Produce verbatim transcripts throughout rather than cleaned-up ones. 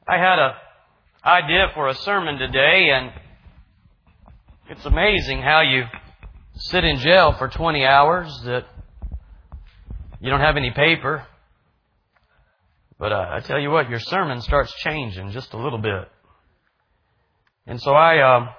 I had a idea for a sermon today, and it's amazing how you sit in jail for twenty hours that you don't have any paper. But uh, I tell you what, your sermon starts changing just a little bit. And so I uh,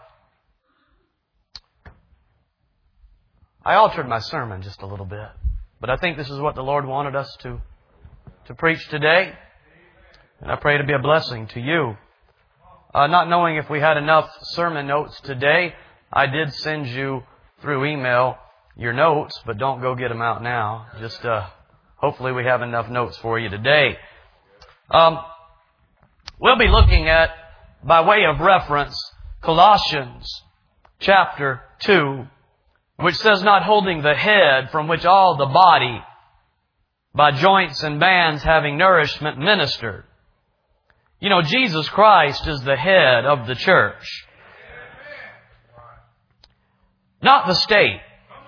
I altered my sermon just a little bit. But I think this is what the Lord wanted us to, to preach today. And I pray to be a blessing to you. Uh, not knowing if we had enough sermon notes today, I did send you through email your notes, but don't go get them out now. Just uh, hopefully we have enough notes for you today. Um, we'll be looking at, by way of reference, Colossians chapter two, which says, not holding the head, from which all the body, by joints and bands having nourishment, ministered. You know, Jesus Christ is the head of the church. Not the state.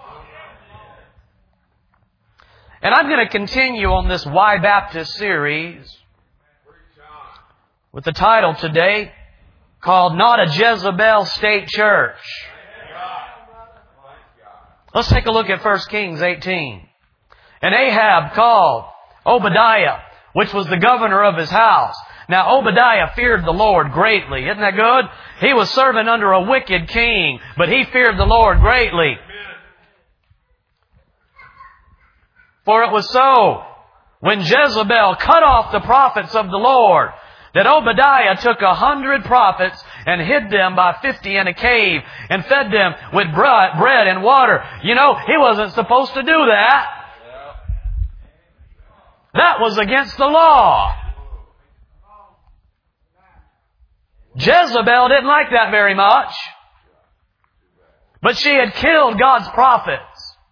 And I'm going to continue on this Why Baptist series with the title today called Not a Jezebel State Church. Let's take a look at First Kings eighteen. And Ahab called Obadiah, which was the governor of his house. Now Obadiah feared the Lord greatly. Isn't that good? He was serving under a wicked king, but he feared the Lord greatly. For it was so, when Jezebel cut off the prophets of the Lord, that Obadiah took a hundred prophets and hid them by fifty in a cave and fed them with bread and water. You know, he wasn't supposed to do that. That was against the law. Jezebel didn't like that very much. But she had killed God's prophets.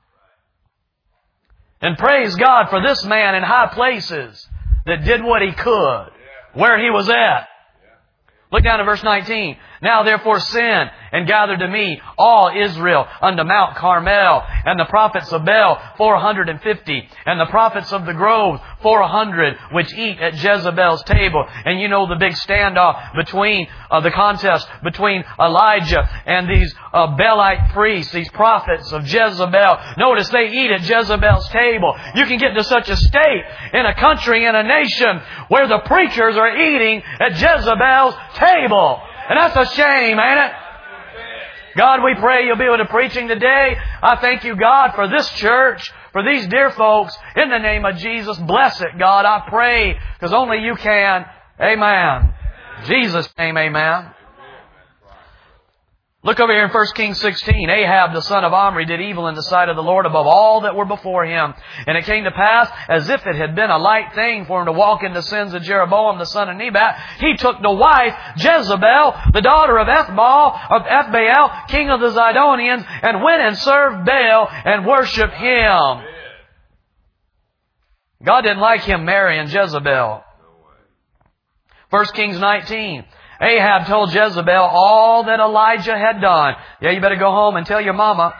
And praise God for this man in high places that did what he could, where he was at. Look down to verse nineteen. Now therefore send and gather to me all Israel unto Mount Carmel, and the prophets of Baal four hundred and fifty, and the prophets of the groves four hundred, which eat at Jezebel's table. And you know the big standoff between uh, the contest between Elijah and these uh, Baalite priests, these prophets of Jezebel. Notice they eat at Jezebel's table. You can get to such a state in a country, in a nation, where the preachers are eating at Jezebel's table. And that's a shame, ain't it? God, we pray you'll be able to preaching today. I thank you, God, for this church, for these dear folks. In the name of Jesus, bless it, God. I pray, because only you can. Amen. In Jesus' name, amen. Look over here in First Kings sixteen. Ahab, the son of Omri, did evil in the sight of the Lord above all that were before him. And it came to pass, as if it had been a light thing for him to walk in the sins of Jeroboam, the son of Nebat, he took to wife Jezebel, the daughter of Ethbaal, of Ethbaal, king of the Zidonians, and went and served Baal and worshipped him. God didn't like him marrying Jezebel. First Kings nineteen. Ahab told Jezebel all that Elijah had done. Yeah, you better go home and tell your mama.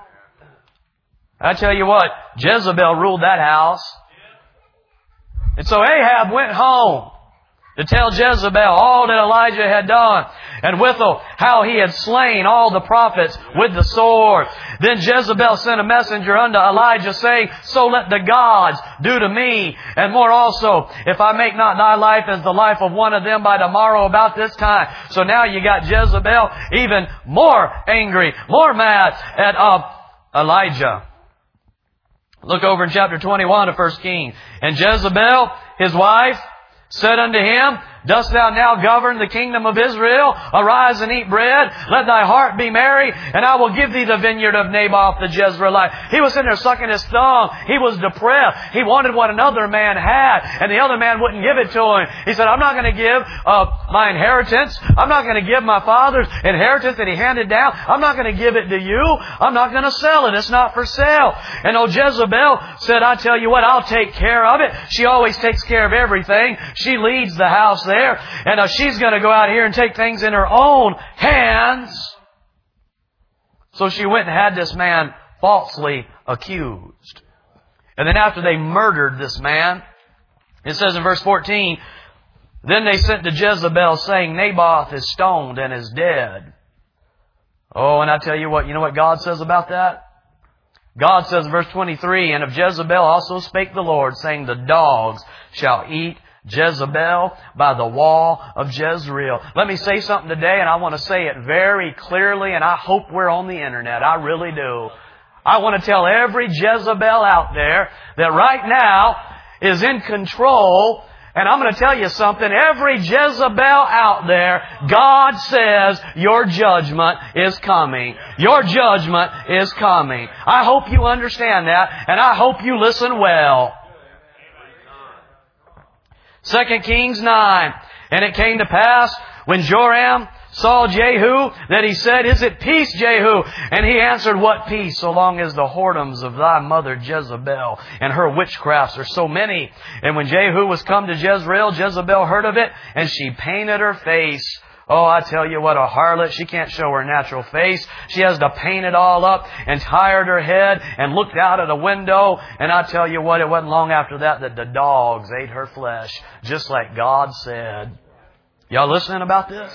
I tell you what, Jezebel ruled that house. And so Ahab went home to tell Jezebel all that Elijah had done, and withal how he had slain all the prophets with the sword. Then Jezebel sent a messenger unto Elijah, saying, so let the gods do to me, and more also, if I make not thy life as the life of one of them by tomorrow about this time. So now you got Jezebel even more angry, more mad at uh, Elijah. Look over in chapter twenty-one of First Kings. And Jezebel, his wife, said unto him, dost thou now govern the kingdom of Israel? Arise and eat bread. Let thy heart be merry, and I will give thee the vineyard of Naboth the Jezreelite. He was sitting there sucking his thumb. He was depressed. He wanted what another man had, and the other man wouldn't give it to him. He said, I'm not going to give uh, my inheritance. I'm not going to give my father's inheritance that he handed down. I'm not going to give it to you. I'm not going to sell it. It's not for sale. And old Jezebel said, I tell you what, I'll take care of it. She always takes care of everything. She leads the house there. And uh, she's going to go out here and take things in her own hands. So she went and had this man falsely accused. And then after they murdered this man, it says in verse fourteen, Then they sent to Jezebel saying, Naboth is stoned and is dead. Oh, and I tell you what, you know what God says about that? God says, verse twenty-three, And of Jezebel also spake the Lord, saying, The dogs shall eat Jezebel by the wall of Jezreel. Let me say something today, and I want to say it very clearly, and I hope we're on the internet. I really do. I want to tell every Jezebel out there that right now is in control. And I'm going to tell you something. Every Jezebel out there, God says your judgment is coming. Your judgment is coming. I hope you understand that, and I hope you listen well. Second Kings nine. And it came to pass when Joram saw Jehu that he said, Is it peace, Jehu? And he answered, What peace, so long as the whoredoms of thy mother Jezebel and her witchcrafts are so many? And when Jehu was come to Jezreel, Jezebel heard of it, and she painted her face. Oh, I tell you what, a harlot, she can't show her natural face. She has to paint it all up and tired her head and looked out at a window. And I tell you what, it wasn't long after that that the dogs ate her flesh, just like God said. Y'all listening about this?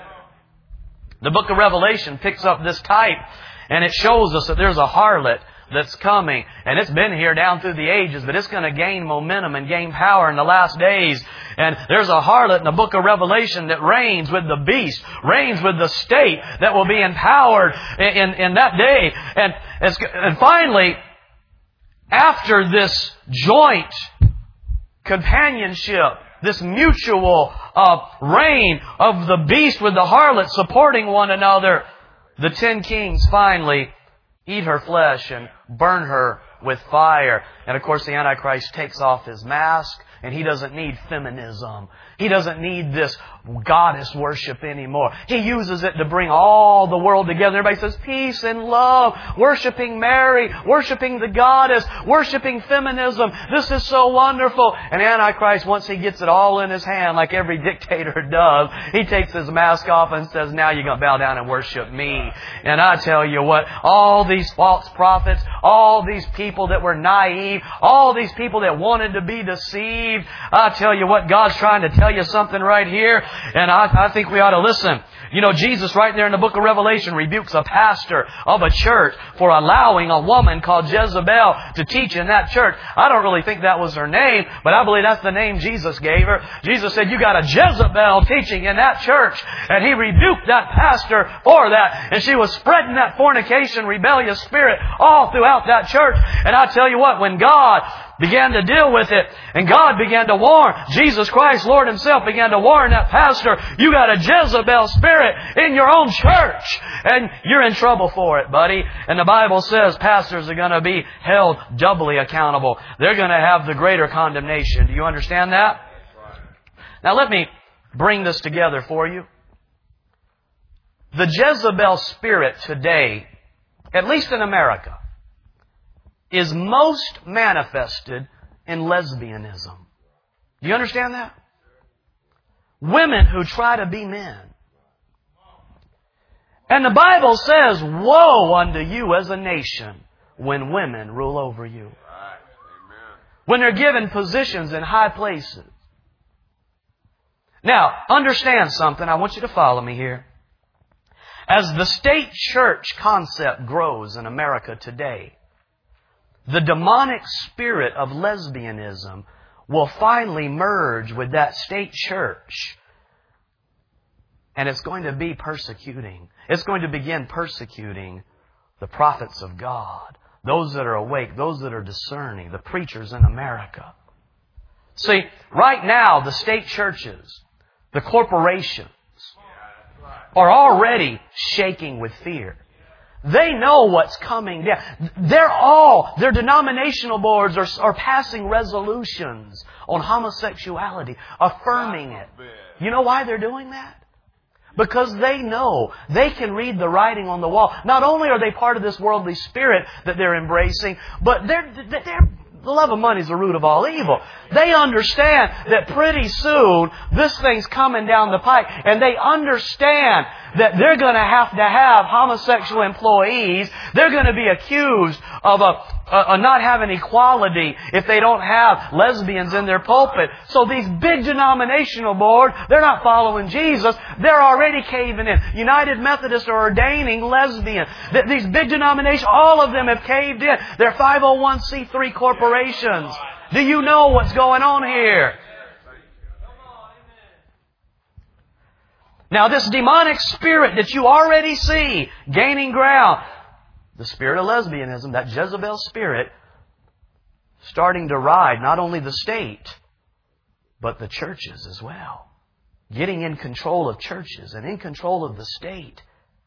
The book of Revelation picks up this type, and it shows us that there's a harlot that's coming. And it's been here down through the ages, but it's going to gain momentum and gain power in the last days. And there's a harlot in the book of Revelation that reigns with the beast, reigns with the state that will be empowered in, in, in that day. And, it's, and finally, after this joint companionship, this mutual uh, reign of the beast with the harlot supporting one another, the ten kings finally eat her flesh and burn her with fire. And of course the Antichrist takes off his mask, and he doesn't need feminism. He doesn't need this goddess worship anymore. He uses it to bring all the world together. Everybody says peace and love, worshiping Mary, worshiping the goddess, worshiping feminism. This is so wonderful. And Antichrist, once he gets it all in his hand, like every dictator does, he takes his mask off and says, now you're going to bow down and worship me. And I tell you what, all these false prophets, all these people that were naive, all these people that wanted to be deceived, I tell you what, God's trying to tell you something right here. And I, I think we ought to listen. You know, Jesus right there in the book of Revelation rebukes a pastor of a church for allowing a woman called Jezebel to teach in that church. I don't really think that was her name, but I believe that's the name Jesus gave her. Jesus said, you got a Jezebel teaching in that church. And He rebuked that pastor for that. And she was spreading that fornication, rebellious spirit all throughout that church. And I tell you what, when God began to deal with it, and God began to warn, Jesus Christ, Lord Himself, began to warn that pastor, you got a Jezebel spirit in your own church, and you're in trouble for it, buddy. And the Bible says pastors are going to be held doubly accountable. They're going to have the greater condemnation. Do you understand that? Now let me bring this together for you. The Jezebel spirit today, at least in America, is most manifested in lesbianism. Do you understand that? Women who try to be men. And the Bible says, woe unto you as a nation when women rule over you. When they're given positions in high places. Now, understand something. I want you to follow me here. As the state church concept grows in America today, the demonic spirit of lesbianism will finally merge with that state church. And it's going to be persecuting. It's going to begin persecuting the prophets of God, those that are awake, those that are discerning, the preachers in America. See, right now, the state churches, the corporations, are already shaking with fear. They know what's coming down. They're all, their denominational boards are, are passing resolutions on homosexuality, affirming it. You know why they're doing that? Because they know they can read the writing on the wall. Not only are they part of this worldly spirit that they're embracing, but they're, they're the love of money is the root of all evil. They understand that pretty soon this thing's coming down the pike. And they understand that they're going to have to have homosexual employees. They're going to be accused of a, a, a not having equality if they don't have lesbians in their pulpit. So these big denominational boards, they're not following Jesus. They're already caving in. United Methodists are ordaining lesbians. These big denominations, all of them have caved in. They're five oh one c three corporations. Do you know what's going on here? Now, this demonic spirit that you already see gaining ground, the spirit of lesbianism, that Jezebel spirit, starting to ride not only the state, but the churches as well. Getting in control of churches and in control of the state.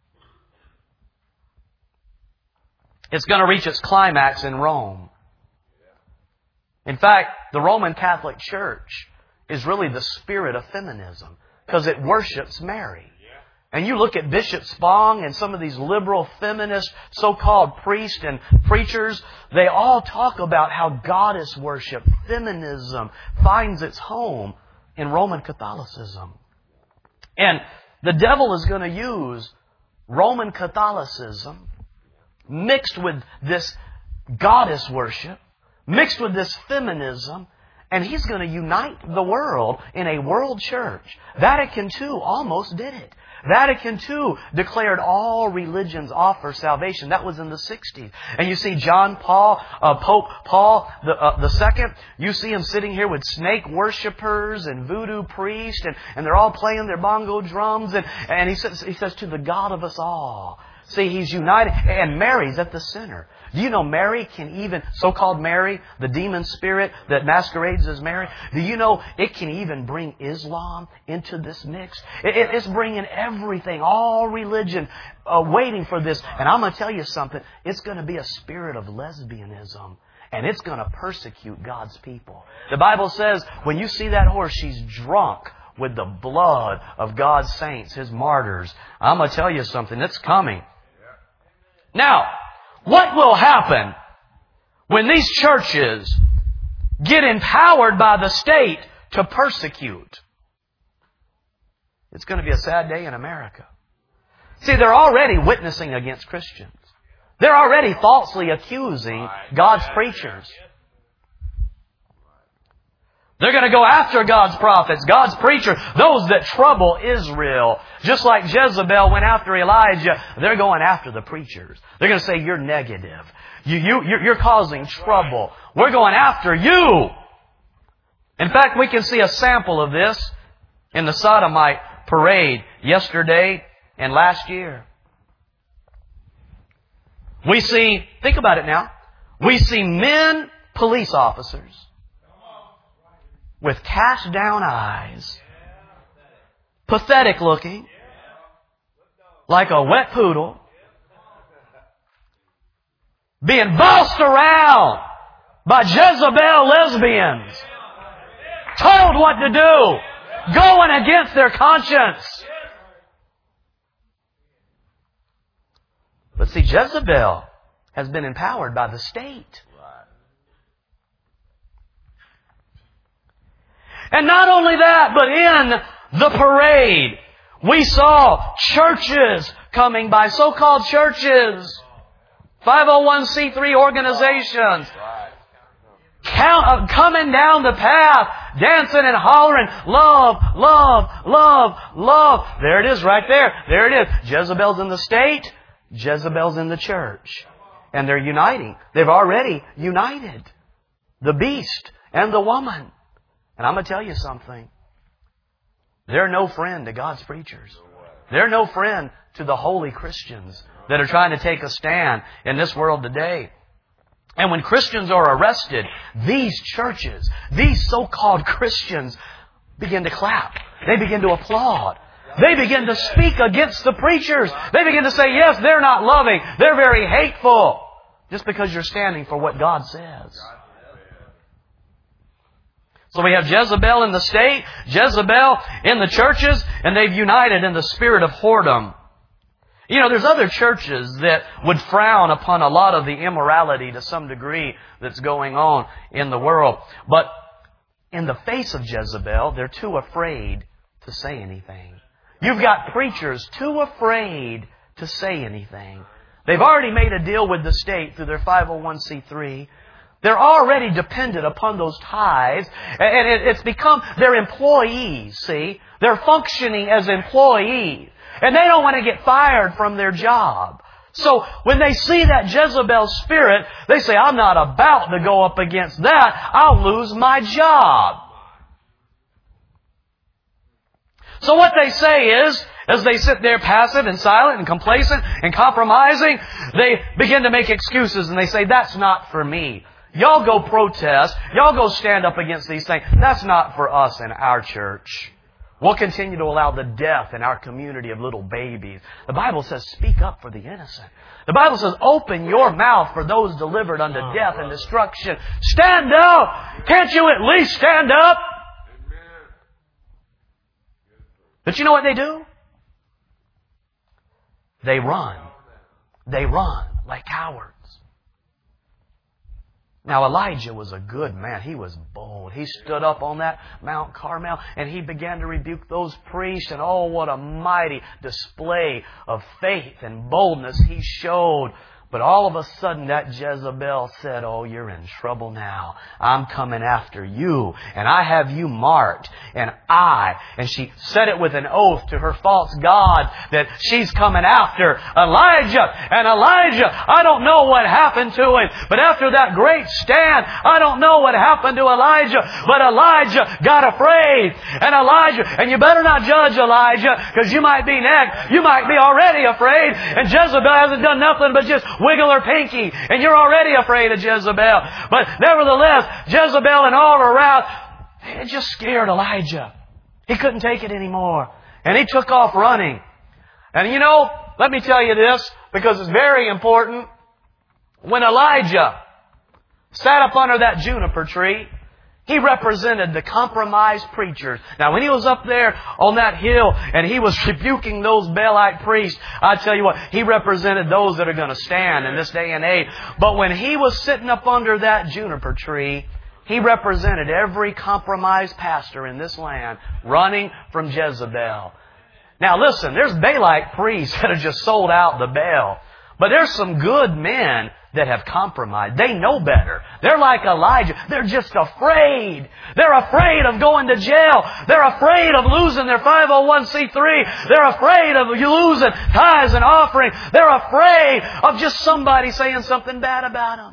It's going to reach its climax in Rome. In fact, the Roman Catholic Church is really the spirit of feminism, because it worships Mary. And you look at Bishop Spong and some of these liberal feminist so-called priests and preachers, they all talk about how goddess worship, feminism, finds its home in Roman Catholicism. And the devil is going to use Roman Catholicism mixed with this goddess worship, mixed with this feminism, and he's going to unite the world in a world church. Vatican Two almost did it. Vatican Two declared all religions offer salvation. That was in the sixties. And you see John Paul, uh, Pope Paul the, uh, the Second, you see him sitting here with snake worshippers and voodoo priests, and, and they're all playing their bongo drums. And, and he says, he says, to the God of us all. See, he's united, and Mary's at the center. Do you know Mary can even, so-called Mary, the demon spirit that masquerades as Mary, do you know it can even bring Islam into this mix? It, it, it's bringing everything, all religion, uh, waiting for this. And I'm going to tell you something, it's going to be a spirit of lesbianism. And it's going to persecute God's people. The Bible says, when you see that horse, she's drunk with the blood of God's saints, His martyrs. I'm going to tell you something, it's coming. Now, what will happen when these churches get empowered by the state to persecute? It's going to be a sad day in America. See, they're already witnessing against Christians. They're already falsely accusing God's preachers. They're going to go after God's prophets, God's preachers, those that trouble Israel. Just like Jezebel went after Elijah, they're going after the preachers. They're going to say, you're negative. You, you, you're causing trouble. We're going after you. In fact, we can see a sample of this in the Sodomite parade yesterday and last year. We see, think about it now, we see men, police officers, with cast down eyes, pathetic looking, like a wet poodle, being bossed around by Jezebel lesbians, told what to do, going against their conscience. But see, Jezebel has been empowered by the state. And not only that, but in the parade, we saw churches coming by, so-called churches, five oh one c three organizations, count, uh, coming down the path, dancing and hollering, love, love, love, love. There it is right there. There it is. Jezebel's in the state, Jezebel's in the church. And they're uniting. They've already united. The beast and the woman. And I'm going to tell you something. They're no friend to God's preachers. They're no friend to the holy Christians that are trying to take a stand in this world today. And when Christians are arrested, these churches, these so-called Christians, begin to clap. They begin to applaud. They begin to speak against the preachers. They begin to say, yes, they're not loving. They're very hateful. Just because you're standing for what God says. So we have Jezebel in the state, Jezebel in the churches, and they've united in the spirit of whoredom. You know, there's other churches that would frown upon a lot of the immorality to some degree that's going on in the world. But in the face of Jezebel, they're too afraid to say anything. You've got preachers too afraid to say anything. They've already made a deal with the state through their five oh one c three. They're already dependent upon those tithes. And it's become their employees, see? They're functioning as employees. And they don't want to get fired from their job. So when they see that Jezebel spirit, they say, I'm not about to go up against that. I'll lose my job. So what they say is, as they sit there passive and silent and complacent and compromising, they begin to make excuses and they say, that's not for me. Y'all go protest. Y'all go stand up against these things. That's not for us in our church. We'll continue to allow the death in our community of little babies. The Bible says, speak up for the innocent. The Bible says, open your mouth for those delivered unto death and destruction. Stand up! Can't you at least stand up? But you know what they do? They run. They run like cowards. Now Elijah was a good man. He was bold. He stood up on that Mount Carmel and he began to rebuke those priests. And oh, what a mighty display of faith and boldness he showed. But all of a sudden that Jezebel said, oh, you're in trouble now. I'm coming after you. And I have you marked. And I, and she said it with an oath to her false god that she's coming after Elijah. And Elijah, I don't know what happened to him. But after that great stand, I don't know what happened to Elijah. But Elijah got afraid. And Elijah, and you better not judge Elijah because you might be next. You might be already afraid. And Jezebel hasn't done nothing but just wiggle her pinky, and you're already afraid of Jezebel. But nevertheless, Jezebel and all around, it just scared Elijah. He couldn't take it anymore. And he took off running. And you know, let me tell you this, because it's very important. When Elijah sat up under that juniper tree, he represented the compromised preachers. Now, when he was up there on that hill and he was rebuking those Baalite priests, I tell you what, he represented those that are going to stand in this day and age. But when he was sitting up under that juniper tree, he represented every compromised pastor in this land running from Jezebel. Now, listen, there's Baalite priests that have just sold out the Baal. But there's some good men that have compromised. They know better. They're like Elijah. They're just afraid. They're afraid of going to jail. They're afraid of losing their five oh one c three. They're afraid of losing tithes and offering. They're afraid of just somebody saying something bad about them.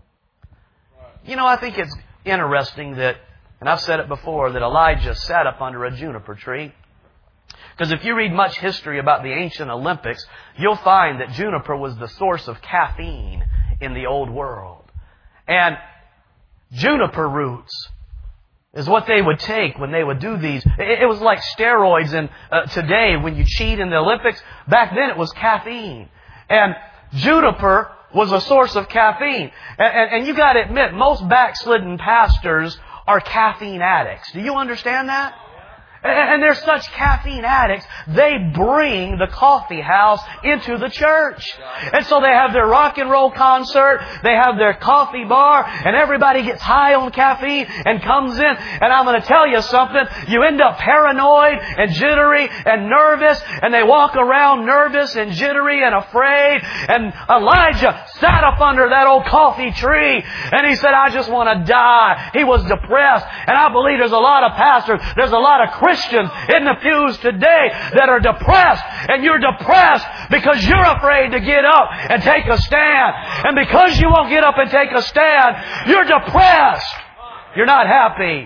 You know, I think it's interesting that, and I've said it before, that Elijah sat up under a juniper tree. Because if you read much history about the ancient Olympics, you'll find that juniper was the source of caffeine in the old world. And juniper roots is what they would take when they would do these. It was like steroids in, uh, today when you cheat in the Olympics. Back then it was caffeine. And juniper was a source of caffeine. And, and, and you got to admit, most backslidden pastors are caffeine addicts. Do you understand that? And they're such caffeine addicts, they bring the coffee house into the church. And so they have their rock and roll concert, they have their coffee bar, and everybody gets high on caffeine and comes in. And I'm going to tell you something, you end up paranoid and jittery and nervous, and they walk around nervous and jittery and afraid. And Elijah sat up under that old coffee tree, and he said, I just want to die. He was depressed. And I believe there's a lot of pastors, there's a lot of Christians Christians in the pews today that are depressed, and you're depressed because you're afraid to get up and take a stand. And because you won't get up and take a stand, you're depressed. You're not happy.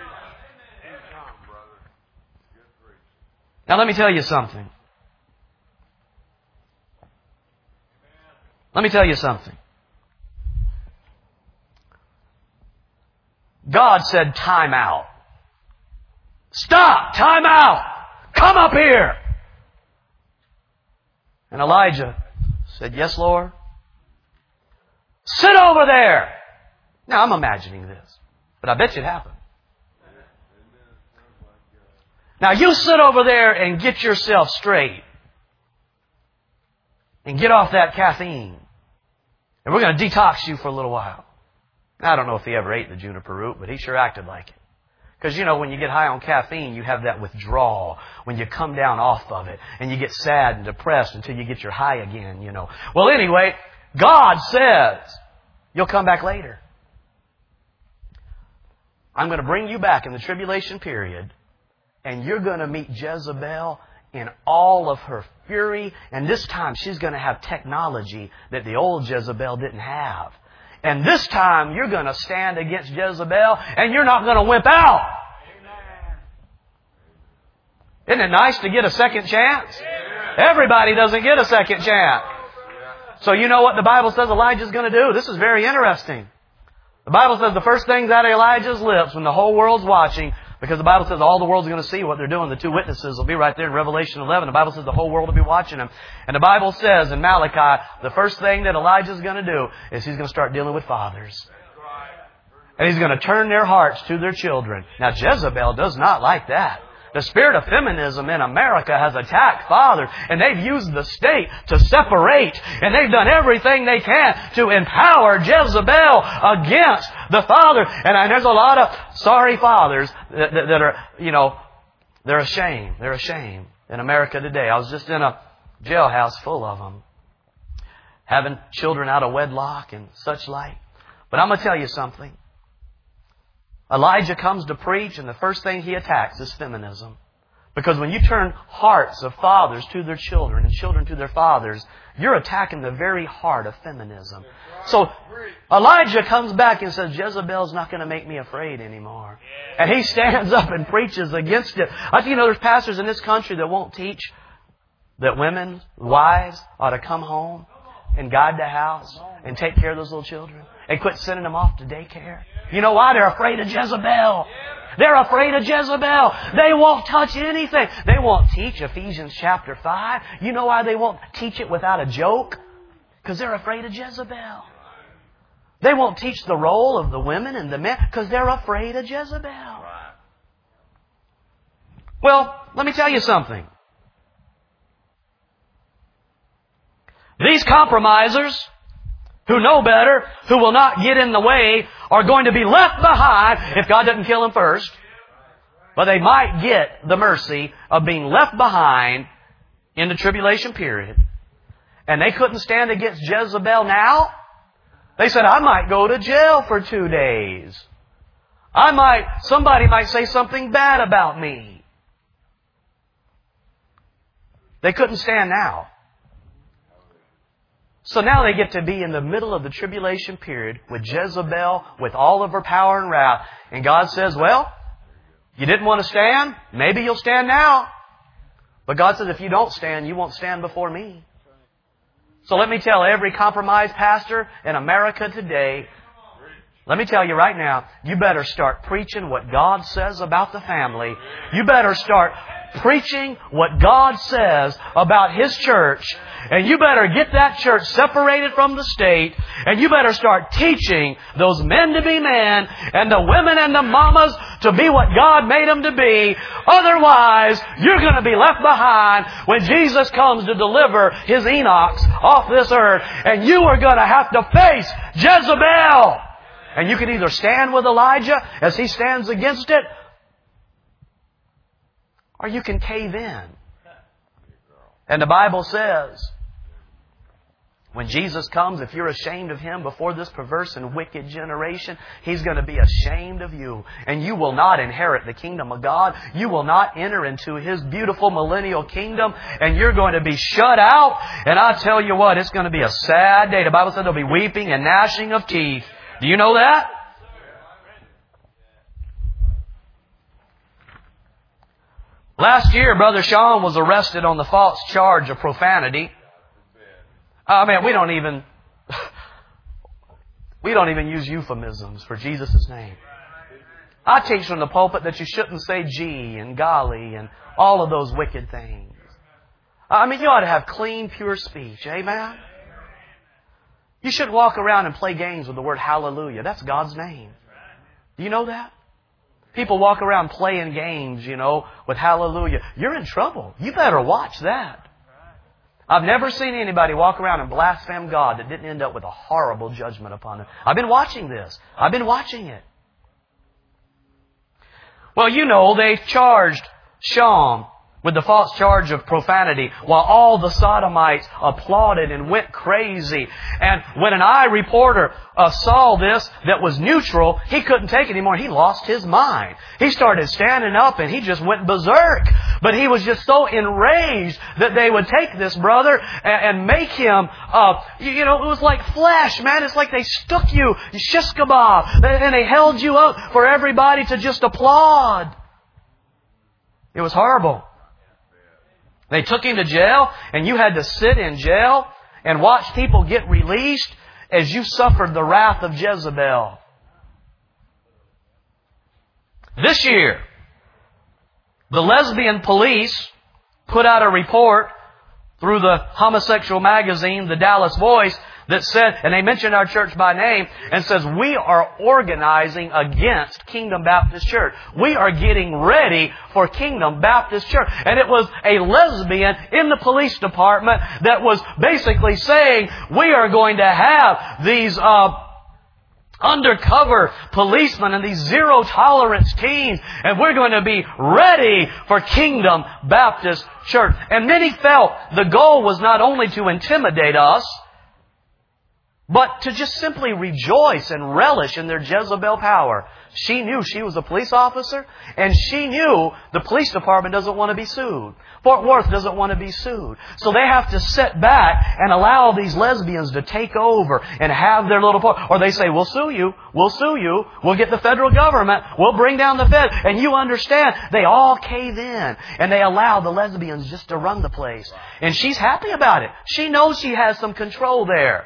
Now let me tell you something. Let me tell you something. God said, time out. Stop! Time out! Come up here! And Elijah said, yes, Lord. Sit over there! Now, I'm imagining this, but I bet you it happened. Now, you sit over there and get yourself straight. And get off that caffeine. And we're going to detox you for a little while. I don't know if he ever ate the juniper root, but he sure acted like it. Because, you know, when you get high on caffeine, you have that withdrawal. When you come down off of it. And you get sad and depressed until you get your high again, you know. Well, anyway, God says, you'll come back later. I'm going to bring you back in the tribulation period. And you're going to meet Jezebel in all of her fury. And this time she's going to have technology that the old Jezebel didn't have. And this time you're going to stand against Jezebel and you're not going to wimp out. Isn't it nice to get a second chance? Everybody doesn't get a second chance. So you know what the Bible says Elijah's going to do? This is very interesting. The Bible says the first things out of Elijah's lips when the whole world's watching, because the Bible says all the world's going to see what they're doing. The two witnesses will be right there in Revelation eleven. The Bible says the whole world will be watching them. And the Bible says in Malachi, the first thing that Elijah's going to do is he's going to start dealing with fathers. And he's going to turn their hearts to their children. Now Jezebel does not like that. The spirit of feminism in America has attacked fathers, and they've used the state to separate, and they've done everything they can to empower Jezebel against the father. And, and there's a lot of sorry fathers that, that, that are, you know, they're ashamed. They're ashamed in America today. I was just in a jailhouse full of them, having children out of wedlock and such like. But I'm going to tell you something. Elijah comes to preach, and the first thing he attacks is feminism. Because when you turn hearts of fathers to their children and children to their fathers, you're attacking the very heart of feminism. So Elijah comes back and says, Jezebel's not going to make me afraid anymore. And he stands up and preaches against it. I think, you know, there's pastors in this country that won't teach that women, wives, ought to come home and guide the house and take care of those little children. And quit sending them off to daycare. You know why? They're afraid of Jezebel. They're afraid of Jezebel. They won't touch anything. They won't teach Ephesians chapter five. You know why they won't teach it without a joke? Because they're afraid of Jezebel. They won't teach the role of the women and the men because they're afraid of Jezebel. Well, let me tell you something. These compromisers who know better, who will not get in the way, are going to be left behind if God doesn't kill them first. But they might get the mercy of being left behind in the tribulation period. And they couldn't stand against Jezebel now. They said, I might go to jail for two days. I might, somebody might say something bad about me. They couldn't stand now. So now they get to be in the middle of the tribulation period with Jezebel, with all of her power and wrath. And God says, well, you didn't want to stand? Maybe you'll stand now. But God says, if you don't stand, you won't stand before me. So let me tell every compromised pastor in America today, let me tell you right now, you better start preaching what God says about the family. You better start preaching what God says about His church. And you better get that church separated from the state. And you better start teaching those men to be men and the women and the mamas to be what God made them to be. Otherwise, you're going to be left behind when Jesus comes to deliver His Enochs off this earth. And you are going to have to face Jezebel. And you can either stand with Elijah as he stands against it, or you can cave in. And the Bible says, when Jesus comes, if you're ashamed of Him before this perverse and wicked generation, He's going to be ashamed of you. And you will not inherit the kingdom of God. You will not enter into His beautiful millennial kingdom. And you're going to be shut out. And I tell you what, it's going to be a sad day. The Bible said there'll be weeping and gnashing of teeth. Do you know that? Last year, Brother Sean was arrested on the false charge of profanity. I mean, we don't even we don't even use euphemisms for Jesus' name. I teach from the pulpit that you shouldn't say gee and golly and all of those wicked things. I mean, you ought to have clean, pure speech. Amen? You shouldn't walk around and play games with the word hallelujah. That's God's name. Do you know that? People walk around playing games, you know, with hallelujah. You're in trouble. You better watch that. I've never seen anybody walk around and blaspheme God that didn't end up with a horrible judgment upon them. I've been watching this. I've been watching it. Well, you know, they charged Shawn with the false charge of profanity, while all the sodomites applauded and went crazy. And when an eye reporter uh, saw this that was neutral, he couldn't take it anymore. He lost his mind. He started standing up and he just went berserk. But he was just so enraged that they would take this brother and, and make him, uh, you, you know, it was like flesh, man. It's like they stuck you, shish kebab, and they held you up for everybody to just applaud. It was horrible. They took him to jail, and you had to sit in jail and watch people get released as you suffered the wrath of Jezebel. This year, the lesbian police put out a report through the homosexual magazine, the Dallas Voice, that said, and they mentioned our church by name, and says, we are organizing against Kingdom Baptist Church. We are getting ready for Kingdom Baptist Church. And it was a lesbian in the police department that was basically saying, we are going to have these uh, undercover policemen and these zero tolerance teams, and we're going to be ready for Kingdom Baptist Church. And many felt the goal was not only to intimidate us, but to just simply rejoice and relish in their Jezebel power. She knew she was a police officer, and she knew the police department doesn't want to be sued. Fort Worth doesn't want to be sued. So they have to sit back and allow these lesbians to take over and have their little part. Or they say, we'll sue you, we'll sue you, we'll get the federal government, we'll bring down the Fed. And you understand, they all cave in, and they allow the lesbians just to run the place. And she's happy about it. She knows she has some control there.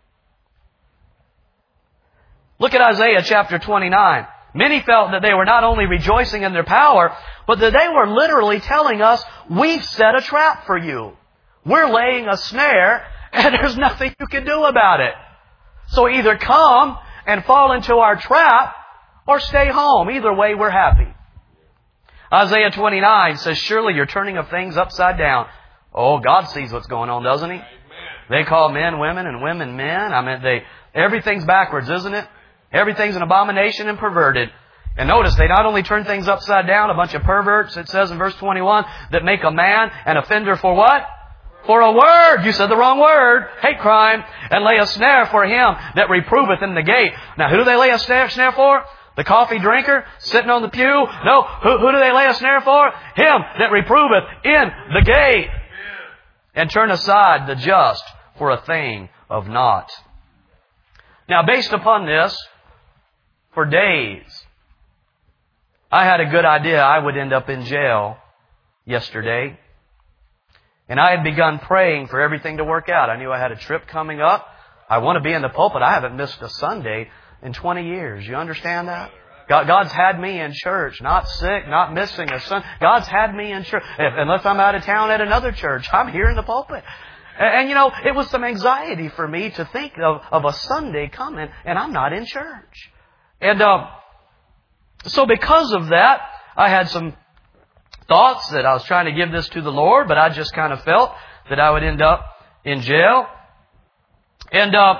Look at Isaiah chapter twenty-nine. Many felt that they were not only rejoicing in their power, but that they were literally telling us, we've set a trap for you. We're laying a snare, and there's nothing you can do about it. So either come and fall into our trap, or stay home. Either way, we're happy. Isaiah twenty-nine says, surely you're turning of things upside down. Oh, God sees what's going on, doesn't He? They call men women and women men. I mean, they everything's backwards, isn't it? Everything's an abomination and perverted. And notice, they not only turn things upside down, a bunch of perverts, it says in verse twenty-one, that make a man an offender for what? For a word. You said the wrong word. Hate crime. And lay a snare for him that reproveth in the gate. Now, who do they lay a snare, snare for? The coffee drinker sitting on the pew? No. Who, who do they lay a snare for? Him that reproveth in the gate. And turn aside the just for a thing of naught. Now, based upon this, for days, I had a good idea I would end up in jail yesterday. And I had begun praying for everything to work out. I knew I had a trip coming up. I want to be in the pulpit. I haven't missed a Sunday in twenty years. You understand that? God, God's had me in church, not sick, not missing a Sunday. God's had me in church. If, unless I'm out of town at another church, I'm here in the pulpit. And, and you know, it was some anxiety for me to think of, of a Sunday coming and I'm not in church. And uh, so because of that, I had some thoughts that I was trying to give this to the Lord, but I just kind of felt that I would end up in jail. And uh,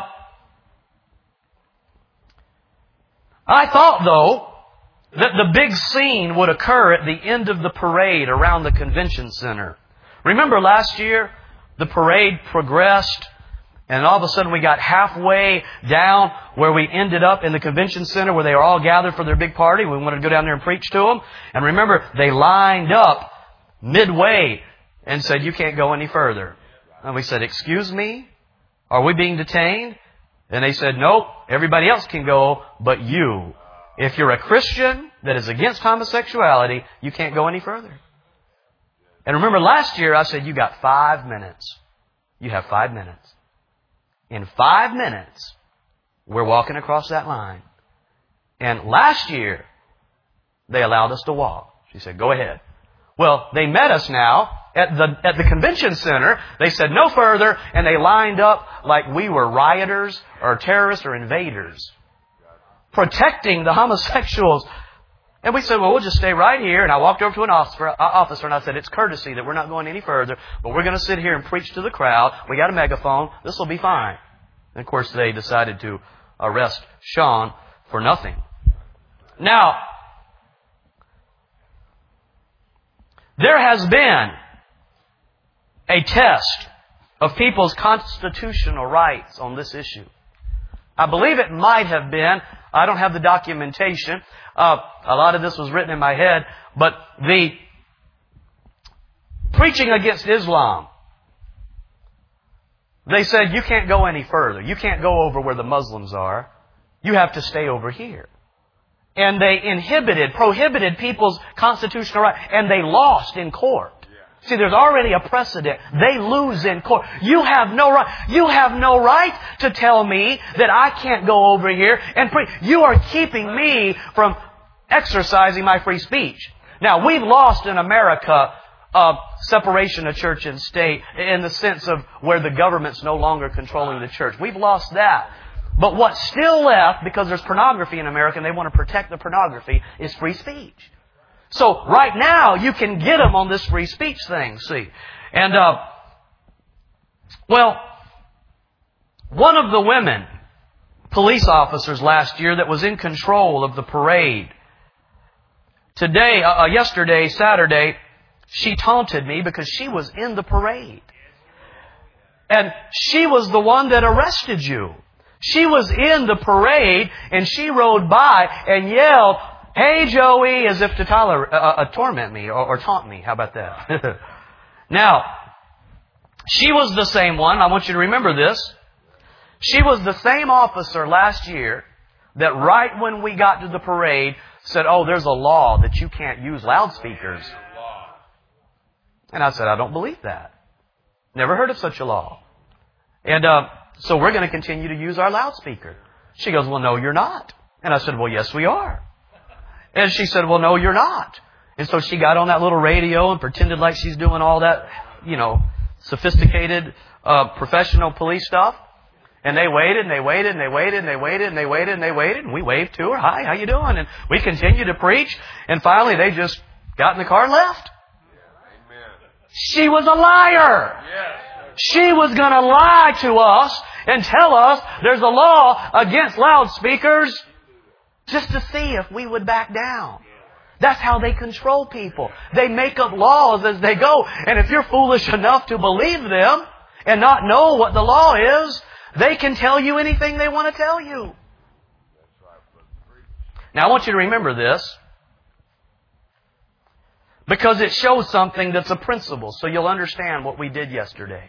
I thought, though, that the big scene would occur at the end of the parade around the convention center. Remember last year, the parade progressed, and all of a sudden we got halfway down where we ended up in the convention center where they were all gathered for their big party. We wanted to go down there and preach to them. And remember, they lined up midway and said, you can't go any further. And we said, excuse me? Are we being detained? And they said, nope, everybody else can go, but you. If you're a Christian that is against homosexuality, you can't go any further. And remember last year I said, you got five minutes. You have five minutes. In five minutes, we're walking across that line. And last year, they allowed us to walk. She said, go ahead. Well, they met us now at the at the convention center. They said no further, and they lined up like we were rioters or terrorists or invaders, protecting the homosexuals. And we said, well, we'll just stay right here. And I walked over to an officer and I said, it's courtesy that we're not going any further, but we're going to sit here and preach to the crowd. We got a megaphone. This will be fine. And of course, they decided to arrest Shawn for nothing. Now, There has been a test of people's constitutional rights on this issue. I believe it might have been, I don't have the documentation, uh, a lot of this was written in my head, but the preaching against Islam, they said, you can't go any further. You can't go over where the Muslims are. You have to stay over here. And they inhibited, prohibited people's constitutional rights, and they lost in court. See, there's already a precedent. They lose in court. You have no right. You have no right to tell me that I can't go over here and preach. You are keeping me from exercising my free speech. Now, we've lost in America uh, separation of church and state in the sense of where the government's no longer controlling the church. We've lost that. But what's still left, because there's pornography in America and they want to protect the pornography, is free speech. So right now, you can get them on this free speech thing, see. And, uh, well, one of the women, police officers last year that was in control of the parade, today, uh, yesterday, Saturday, she taunted me because she was in the parade. And she was the one that arrested you. She was in the parade and she rode by and yelled, "Hey, Joey," as if to toler- uh, uh, torment me or, or taunt me. How about that? Now, she was the same one. I want you to remember this. She was the same officer last year that right when we got to the parade said, "Oh, there's a law that you can't use loudspeakers." And I said, "I don't believe that. Never heard of such a law." And uh, so we're going to continue to use our loudspeaker. She goes, "Well, no, you're not." And I said, "Well, yes, we are." And she said, "Well, no, you're not." And so she got on that little radio and pretended like she's doing all that, you know, sophisticated, uh, professional police stuff. And they waited and they waited and they waited and they waited and they waited and they waited. And we waved to her. "Hi, how you doing?" And we continued to preach. And finally they just got in the car and left. She was a liar. She was going to lie to us and tell us there's a law against loudspeakers just to see if we would back down. That's how they control people. They make up laws as they go. And if you're foolish enough to believe them and not know what the law is, they can tell you anything they want to tell you. Now, I want you to remember this, because it shows something that's a principle, so you'll understand what we did yesterday.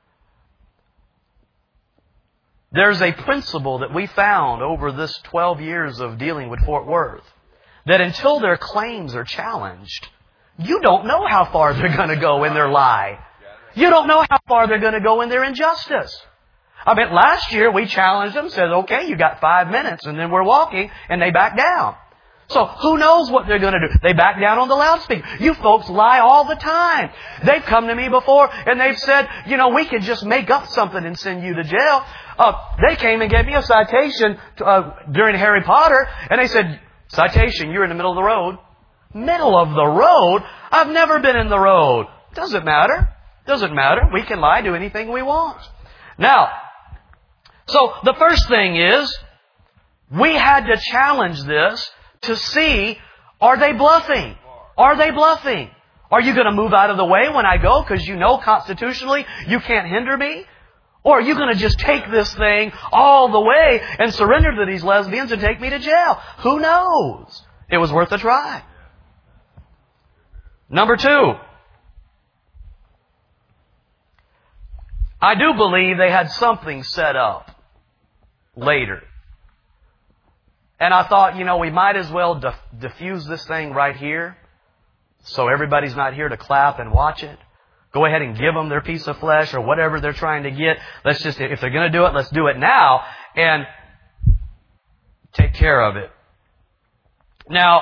There's a principle that we found over this twelve years of dealing with Fort Worth, that until their claims are challenged, you don't know how far they're going to go in their lie. You don't know how far they're going to go in their injustice. I mean, last year we challenged them, said, "Okay, you got five minutes," and then we're walking, and they back down. So who knows what they're going to do? They back down on the loudspeaker. You folks lie all the time. They've come to me before and they've said, "You know, we could just make up something and send you to jail." Uh, they came and gave me a citation to, uh, during Harry Potter, and they said, "Citation, you're in the middle of the road." Middle of the road? I've never been in the road. Doesn't matter. Doesn't matter. We can lie, do anything we want. Now, so the first thing is, we had to challenge this to see, are they bluffing? Are they bluffing? Are you going to move out of the way when I go because you know constitutionally you can't hinder me? Or are you going to just take this thing all the way and surrender to these lesbians and take me to jail? Who knows? It was worth a try. Number two, I do believe they had something set up later. And I thought, you know, we might as well diff- diffuse this thing right here so everybody's not here to clap and watch it. Go ahead and give them their piece of flesh or whatever they're trying to get. Let's just, if they're going to do it, let's do it now and take care of it. Now,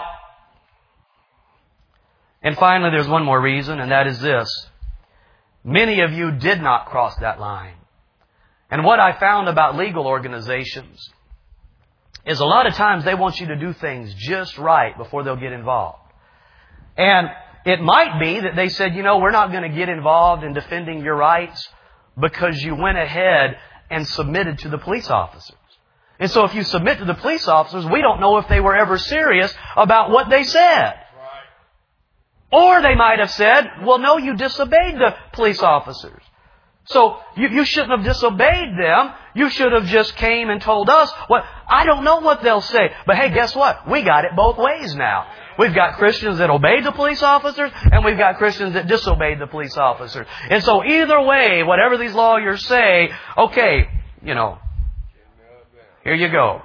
and finally, there's one more reason, and that is this. Many of you did not cross that line. And what I found about legal organizations is a lot of times they want you to do things just right before they'll get involved. And it might be that they said, you know, we're not going to get involved in defending your rights because you went ahead and submitted to the police officers. And so if you submit to the police officers, we don't know if they were ever serious about what they said. Or they might have said, well, no, you disobeyed the police officers. So you, you shouldn't have disobeyed them. You should have just came and told us. What I don't know what they'll say. But hey, guess what? We got it both ways now. We've got Christians that obeyed the police officers, and we've got Christians that disobeyed the police officers. And so either way, whatever these lawyers say, okay, you know, here you go.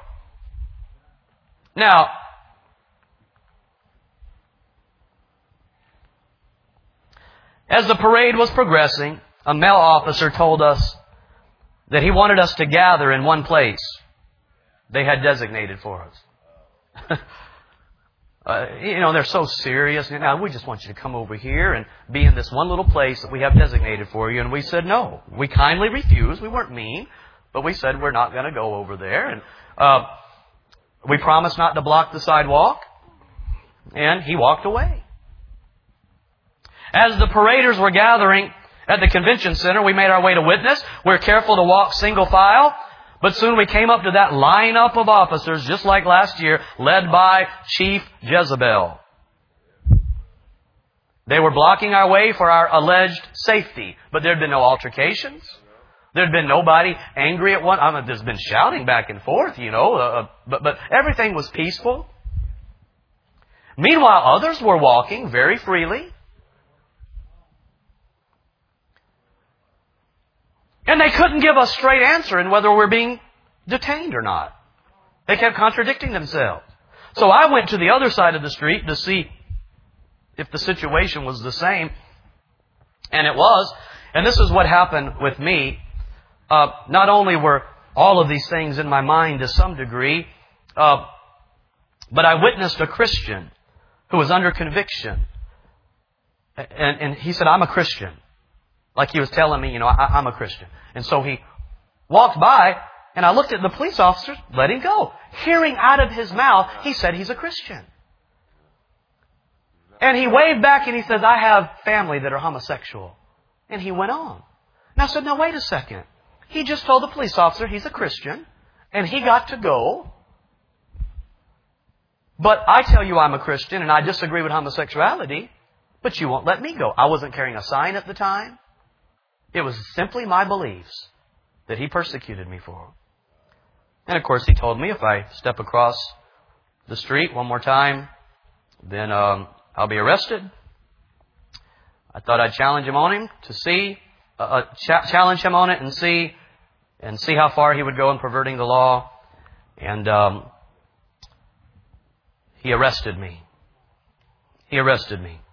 Now, as the parade was progressing, a male officer told us that he wanted us to gather in one place they had designated for us. uh, you know, they're so serious. Now, we just want you to come over here and be in this one little place that we have designated for you. And we said no. We kindly refused. We weren't mean, but we said we're not going to go over there. And uh, we promised not to block the sidewalk. And he walked away. As the paraders were gathering at the convention center, we made our way to witness. We were careful to walk single file. But soon we came up to that lineup of officers, just like last year, led by Chief Jezebel. They were blocking our way for our alleged safety. But there had been no altercations. There had been nobody angry at one. I mean, there's been shouting back and forth, you know. Uh, but, but everything was peaceful. Meanwhile, others were walking very freely. And they couldn't give a straight answer in whether we're being detained or not. They kept contradicting themselves. So I went to the other side of the street to see if the situation was the same. And it was. And this is what happened with me. Uh, not only were all of these things in my mind to some degree, uh, but I witnessed a Christian who was under conviction. And, and he said, I'm a Christian. Like he was telling me, you know, I, I'm a Christian. And so he walked by, and I looked at the police officers, let him go. Hearing out of his mouth, he said he's a Christian. And he waved back and he says, I have family that are homosexual. And he went on. And I said, now wait a second. He just told the police officer he's a Christian, and he got to go. But I tell you I'm a Christian, and I disagree with homosexuality, but you won't let me go. I wasn't carrying a sign at the time. It was simply my beliefs that he persecuted me for. And of course, he told me if I step across the street one more time, then um, I'll be arrested. I thought I'd challenge him on him to see, uh, ch- challenge him on it and see, and see how far he would go in perverting the law. And um, he arrested me. He arrested me.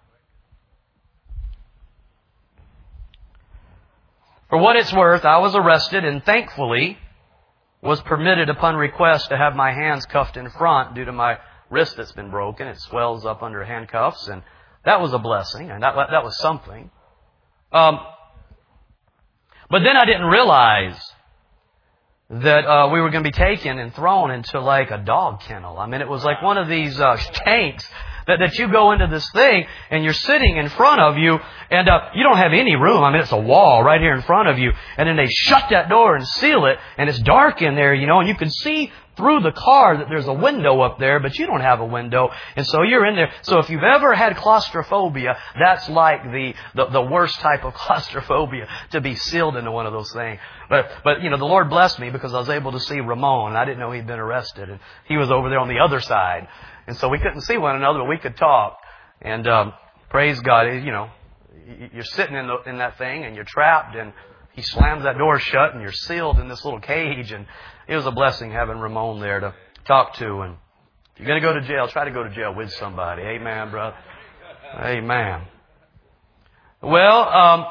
For what it's worth, I was arrested and thankfully was permitted upon request to have my hands cuffed in front due to my wrist that's been broken. It swells up under handcuffs, and that was a blessing, and that, that was something. Um, but then I didn't realize that uh, we were going to be taken and thrown into like a dog kennel. I mean, it was like one of these uh, tanks that, that you go into this thing and you're sitting in front of you and uh, you don't have any room. I mean, it's a wall right here in front of you. And then they shut that door and seal it, and it's dark in there, you know, and you can see through the car that there's a window up there, but you don't have a window. And so you're in there. So if you've ever had claustrophobia, that's like the, the, the worst type of claustrophobia, to be sealed into one of those things. But, but, you know, the Lord blessed me because I was able to see Ramon. I didn't know he'd been arrested. And he was over there on the other side. And so we couldn't see one another, but we could talk. And um, praise God, you know, you're sitting in, the, in that thing and you're trapped, and he slams that door shut and you're sealed in this little cage. And it was a blessing having Ramon there to talk to. And if you're going to go to jail, try to go to jail with somebody. Amen, brother. Amen. Well, um,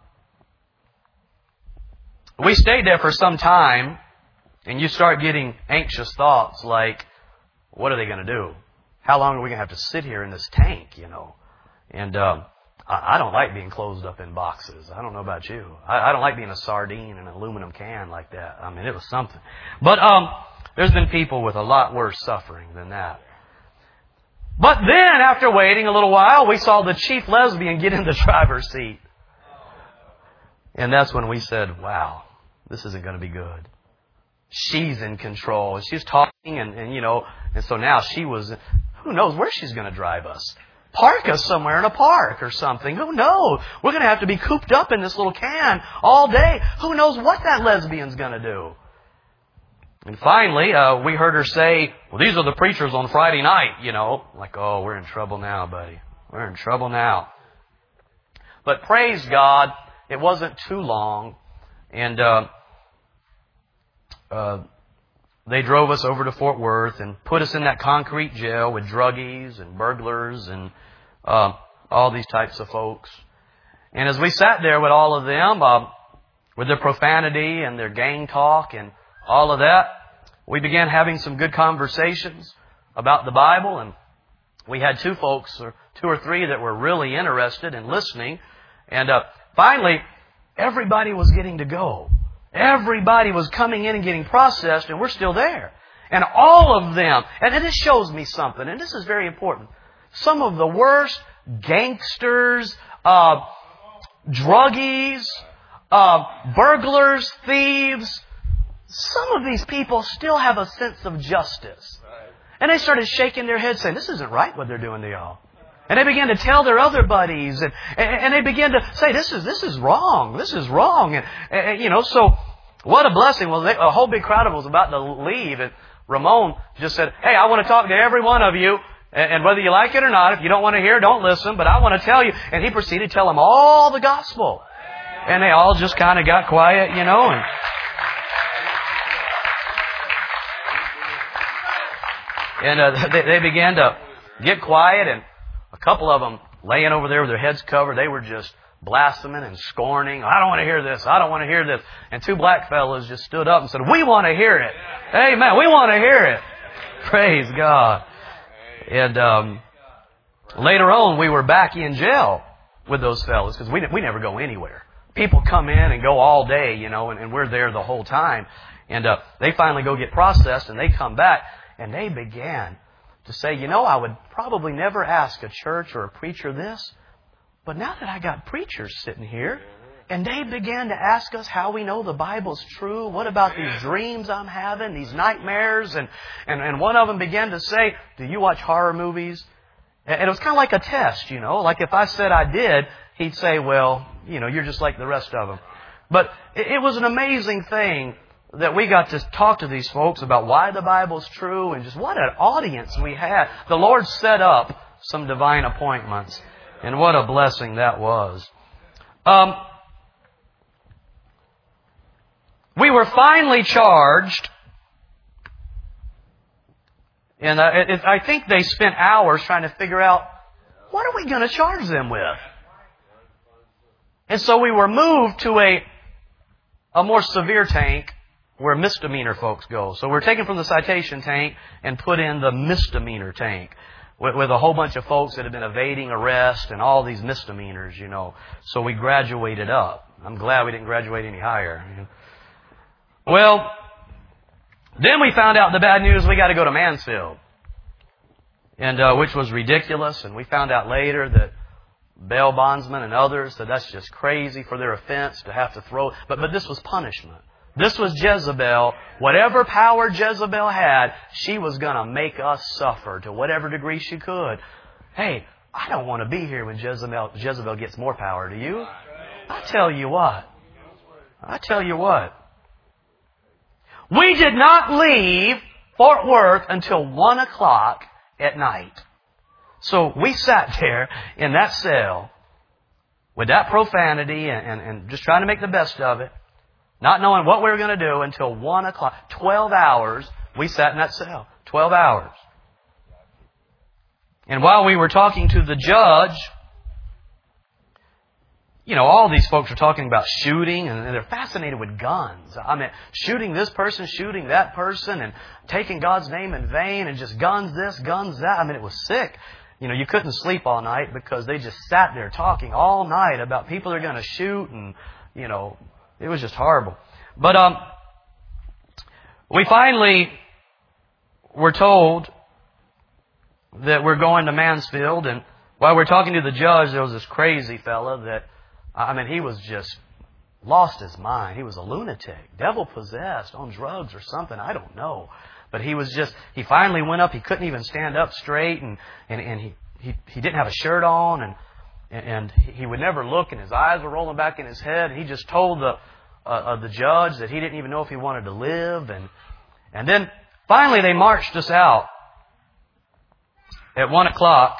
we stayed there for some time, and you start getting anxious thoughts like, what are they going to do? How long are we going to have to sit here in this tank, you know? And um, I, I don't like being closed up in boxes. I don't know about you. I, I don't like being a sardine in an aluminum can like that. I mean, it was something. But um, there's been people with a lot worse suffering than that. But then, after waiting a little while, we saw the chief lesbian get in the driver's seat. And that's when we said, wow, this isn't going to be good. She's in control. She's talking, and, and, you know, and so now she was, who knows where she's going to drive us. park us somewhere in a park or something. Who knows? We're going to have to be cooped up in this little can all day. Who knows what that lesbian's going to do? And finally, uh, we heard her say, well, these are the preachers on Friday night, you know. Like, oh, we're in trouble now, buddy. We're in trouble now. But praise God, it wasn't too long. And uh, uh, they drove us over to Fort Worth and put us in that concrete jail with druggies and burglars and uh, all these types of folks. And as we sat there with all of them, uh, with their profanity and their gang talk and all of that, we began having some good conversations about the Bible, and we had two folks, or two or three, that were really interested in listening. And uh, finally, everybody was getting to go. Everybody was coming in and getting processed, and we're still there. And all of them, and this shows me something, and this is very important. Some of the worst gangsters, uh, druggies, uh, burglars, thieves, some of these people still have a sense of justice. And they started shaking their heads saying, this isn't right what they're doing to y'all. And they began to tell their other buddies, and, and they began to say, this is this is wrong, this is wrong. And, and you know, so what a blessing. Well, they, a whole big crowd of them was about to leave, and Ramon just said, hey, I want to talk to every one of you, and, and whether you like it or not, if you don't want to hear, don't listen, but I want to tell you. And he proceeded to tell them all the gospel. And they all just kind of got quiet, you know, and And uh, they, they began to get quiet, and a couple of them laying over there with their heads covered, they were just blaspheming and scorning. I don't want to hear this. I don't want to hear this. And two black fellows just stood up and said, we want to hear it. Amen. We want to hear it. Praise God. And um, later on, we were back in jail with those fellows because we, we never go anywhere. People come in and go all day, you know, and, and we're there the whole time. And uh, they finally go get processed, and they come back. And they began to say, you know, I would probably never ask a church or a preacher this, but now that I got preachers sitting here, and they began to ask us how we know the Bible's true, what about these dreams I'm having, these nightmares, and, and, and one of them began to say, do you watch horror movies? And it was kind of like a test, you know, like if I said I did, he'd say, well, you know, you're just like the rest of them. But it, it was an amazing thing that we got to talk to these folks about why the Bible's true, and just what an audience we had. The Lord set up some divine appointments, and what a blessing that was. Um, we were finally charged, and uh, it, it, I think they spent hours trying to figure out, what are we going to charge them with? And so we were moved to a, a more severe tank, where misdemeanor folks go. So we're taken from the citation tank and put in the misdemeanor tank with, with a whole bunch of folks that have been evading arrest and all these misdemeanors, you know. So we graduated up. I'm glad we didn't graduate any higher. Well, then we found out the bad news, we got to go to Mansfield, and uh, which was ridiculous. And we found out later that bail bondsmen and others said that's just crazy for their offense to have to throw. But but this was punishment. This was Jezebel. Whatever power Jezebel had, she was going to make us suffer to whatever degree she could. Hey, I don't want to be here when Jezebel, Jezebel gets more power, do you? I tell you what. I tell you what. We did not leave Fort Worth until one o'clock at night. So we sat there in that cell with that profanity and, and, and just trying to make the best of it. Not knowing what we were going to do until one o'clock. Twelve hours we sat in that cell. Twelve hours. And while we were talking to the judge, you know, all these folks are talking about shooting, and they're fascinated with guns. I mean, shooting this person, shooting that person, and taking God's name in vain, and just guns this, guns that. I mean, it was sick. You know, you couldn't sleep all night because they just sat there talking all night about people they're going to shoot, and, you know, it was just horrible. But um, we finally were told that we're going to Mansfield. And while we were talking to the judge, there was this crazy fella that, I mean, he was just lost his mind. He was a lunatic, devil-possessed, on drugs or something. I don't know. But he was just, he finally went up. He couldn't even stand up straight. And, and, and he he, he didn't have a shirt on, and and he would never look, and his eyes were rolling back in his head. And he just told the uh, uh, the judge that he didn't even know if he wanted to live. And and then finally they marched us out at one o'clock.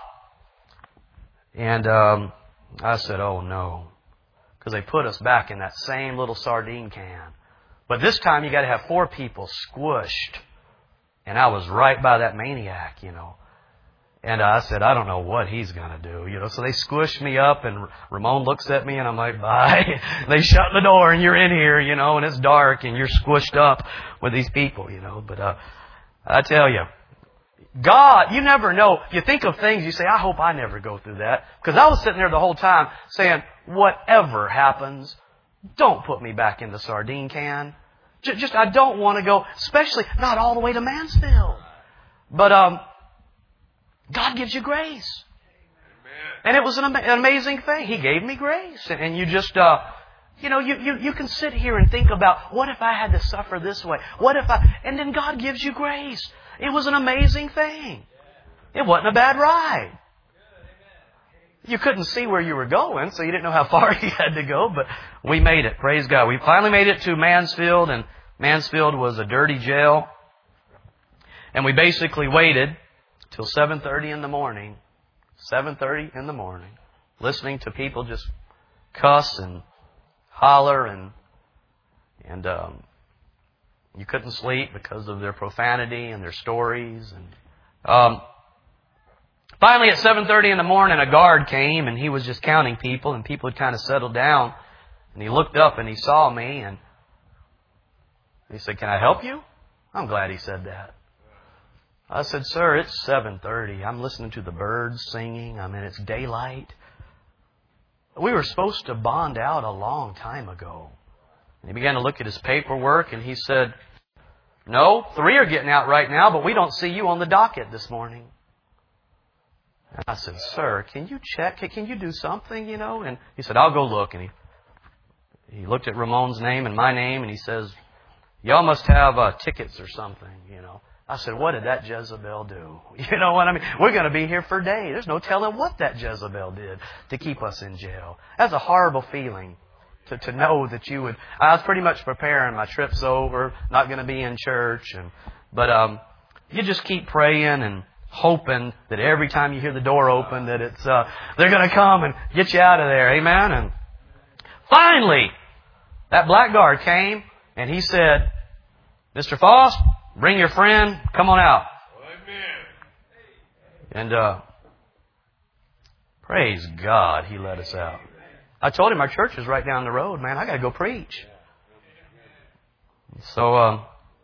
And um, I said, oh no, because they put us back in that same little sardine can. But this time you got to have four people squished. And I was right by that maniac, you know. And I said, I don't know what he's going to do, you know. So they squished me up, and Ramon looks at me, and I'm like, bye. They shut the door, and you're in here, you know, and it's dark, and you're squished up with these people, you know. But uh, I tell you, God, you never know. You think of things, you say, I hope I never go through that. Because I was sitting there the whole time saying, whatever happens, don't put me back in the sardine can. Just, I don't want to go, especially not all the way to Mansfield. But um, God gives you grace. And it was an, an amazing thing. He gave me grace. And you just, uh, you know, you, you, you can sit here and think about, what if I had to suffer this way? What if I... And then God gives you grace. It was an amazing thing. It wasn't a bad ride. You couldn't see where you were going, so you didn't know how far you had to go, but we made it. Praise God. We finally made it to Mansfield, and Mansfield was a dirty jail. And we basically waited till seven thirty in the morning, seven thirty in the morning, listening to people just cuss and holler, and and um, you couldn't sleep because of their profanity and their stories. And um, finally, at seven thirty in the morning, a guard came, and he was just counting people, and people had kind of settled down. And he looked up, and he saw me, and he said, can I help you? I'm glad he said that. I said, sir, it's seven thirty. I'm listening to the birds singing. I mean, it's daylight. We were supposed to bond out a long time ago. And he began to look at his paperwork, and he said, no, three are getting out right now, but we don't see you on the docket this morning. And I said, sir, can you check? Can you do something, you know? And he said, I'll go look. And he he looked at Ramon's name and my name, and he says, y'all must have uh, tickets or something, you know. I said, what did that Jezebel do? You know what I mean? We're going to be here for days. There's no telling what that Jezebel did to keep us in jail. That's a horrible feeling to, to know that you would... I was pretty much preparing. My trip's over, not going to be in church. And But um, you just keep praying and hoping that every time you hear the door open that it's uh, they're going to come and get you out of there. Amen? And finally, that blackguard came, and he said, Mister Foss, bring your friend. Come on out. Amen. And uh, praise God, he let us out. I told him our church is right down the road, man. I got to go preach. So, um,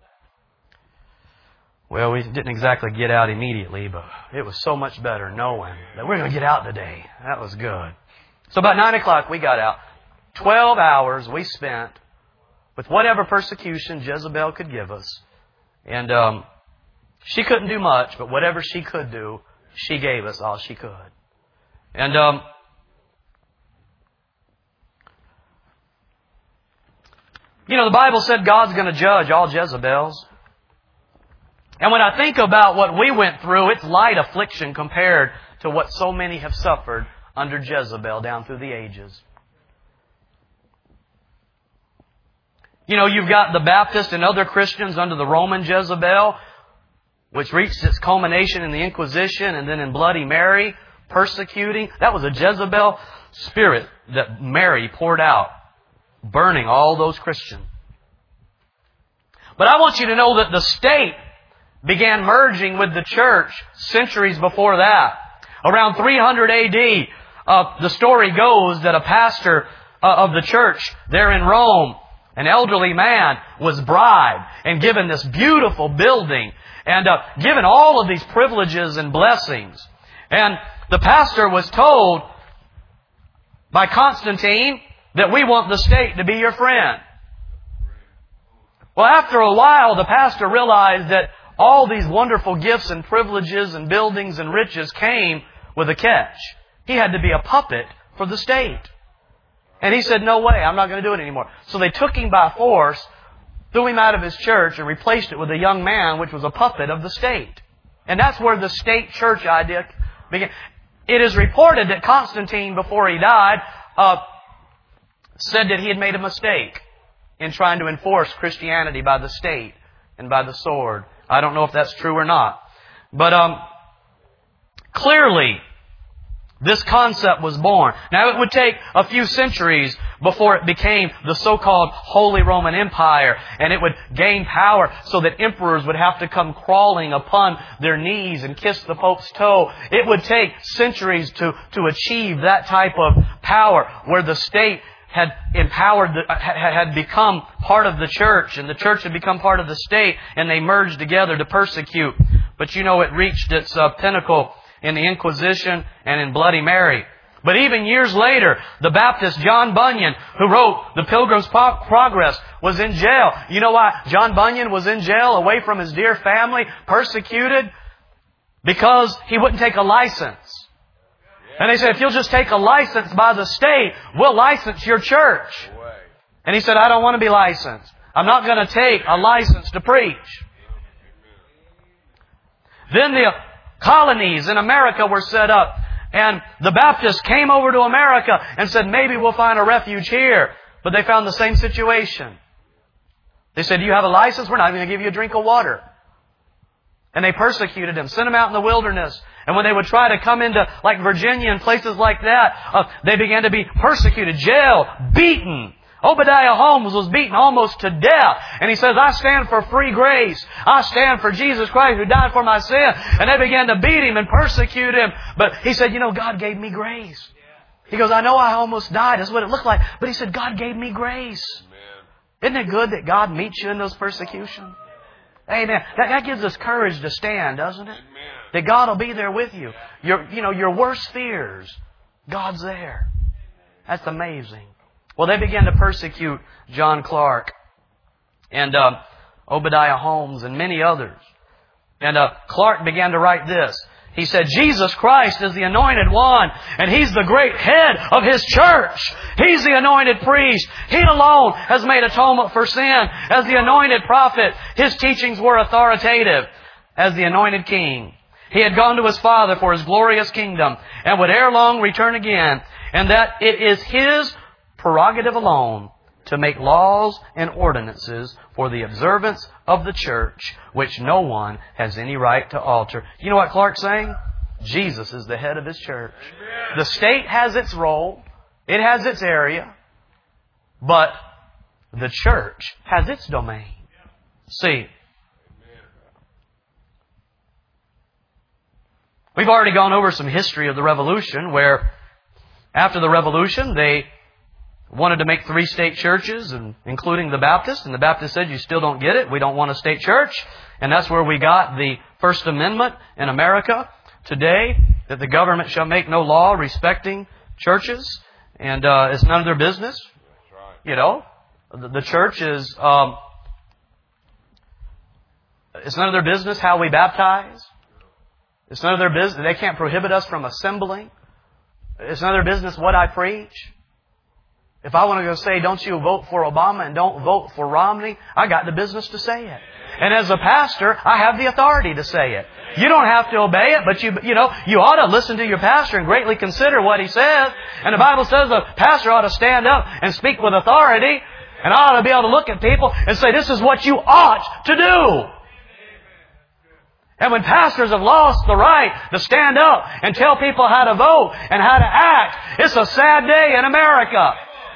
well, we didn't exactly get out immediately, but it was so much better knowing that we're going to get out today. That was good. So about nine o'clock, we got out. Twelve hours we spent with whatever persecution Jezebel could give us. And um, she couldn't do much, but whatever she could do, she gave us all she could. And um, you know, the Bible said God's going to judge all Jezebels. And when I think about what we went through, it's light affliction compared to what so many have suffered under Jezebel down through the ages. You know, you've got the Baptist and other Christians under the Roman Jezebel, which reached its culmination in the Inquisition and then in Bloody Mary, persecuting. That was a Jezebel spirit that Mary poured out, burning all those Christians. But I want you to know that the state began merging with the church centuries before that. Around three hundred A D, uh, the story goes that a pastor uh, of the church there in Rome, an elderly man, was bribed and given this beautiful building and uh, given all of these privileges and blessings. And the pastor was told by Constantine that we want the state to be your friend. Well, after a while, the pastor realized that all these wonderful gifts and privileges and buildings and riches came with a catch. He had to be a puppet for the state. And he said, no way, I'm not going to do it anymore. So they took him by force, threw him out of his church, and replaced it with a young man which was a puppet of the state. And that's where the state church idea began. it is reported that Constantine, before he died, uh, said that he had made a mistake in trying to enforce Christianity by the state and by the sword. I don't know if that's true or not. But um, clearly, this concept was born. Now, it would take a few centuries before it became the so-called Holy Roman Empire, and it would gain power so that emperors would have to come crawling upon their knees and kiss the Pope's toe. It would take centuries to, to achieve that type of power where the state had empowered, the, had become part of the church, and the church had become part of the state, and they merged together to persecute. But you know, it reached its uh, pinnacle in the Inquisition and in Bloody Mary. But even years later, the Baptist John Bunyan, who wrote The Pilgrim's Progress, was in jail. You know why John Bunyan was in jail, away from his dear family, persecuted? Because he wouldn't take a license. And they said, if you'll just take a license by the state, we'll license your church. And he said, I don't want to be licensed. I'm not going to take a license to preach. Then the colonies in America were set up, and the Baptists came over to America and said, maybe we'll find a refuge here. But they found the same situation. They said, do you have a license? We're not even going to give you a drink of water. And they persecuted them, sent them out in the wilderness. And when they would try to come into like Virginia and places like that, uh, they began to be persecuted, jailed, beaten. Obadiah Holmes was beaten almost to death. And he says, I stand for free grace. I stand for Jesus Christ who died for my sin. And they began to beat him and persecute him. But he said, you know, God gave me grace. He goes, I know I almost died. That's what it looked like. But he said, God gave me grace. Isn't it good that God meets you in those persecutions? Amen. That, that gives us courage to stand, doesn't it? That God will be there with you. Your, you know, your worst fears, God's there. That's amazing. Well, they began to persecute John Clark and uh, Obadiah Holmes and many others. And uh, Clark began to write this. He said, Jesus Christ is the anointed one, and He's the great head of His church. He's the anointed priest. He alone has made atonement for sin. As the anointed prophet, His teachings were authoritative. As the anointed king, He had gone to His Father for His glorious kingdom and would ere long return again, and that it is His prerogative alone to make laws and ordinances for the observance of the church, which no one has any right to alter. You know what Clark's saying? Jesus is the head of His church. The state has its role. It has its area. But the church has its domain. See, we've already gone over some history of the Revolution, where after the Revolution, they wanted to make three state churches, and including the Baptists. And the Baptists said, you still don't get it. We don't want a state church. And that's where we got the First Amendment in America today, that the government shall make no law respecting churches. And uh, it's none of their business. You know, the, the church is, um, it's none of their business how we baptize. It's none of their business. They can't prohibit us from assembling. It's none of their business what I preach. If I want to go say, don't you vote for Obama and don't vote for Romney, I got the business to say it. And as a pastor, I have the authority to say it. You don't have to obey it, but you, you know, you ought to listen to your pastor and greatly consider what he says. And the Bible says the pastor ought to stand up and speak with authority. And I ought to be able to look at people and say, this is what you ought to do. And when pastors have lost the right to stand up and tell people how to vote and how to act, it's a sad day in America.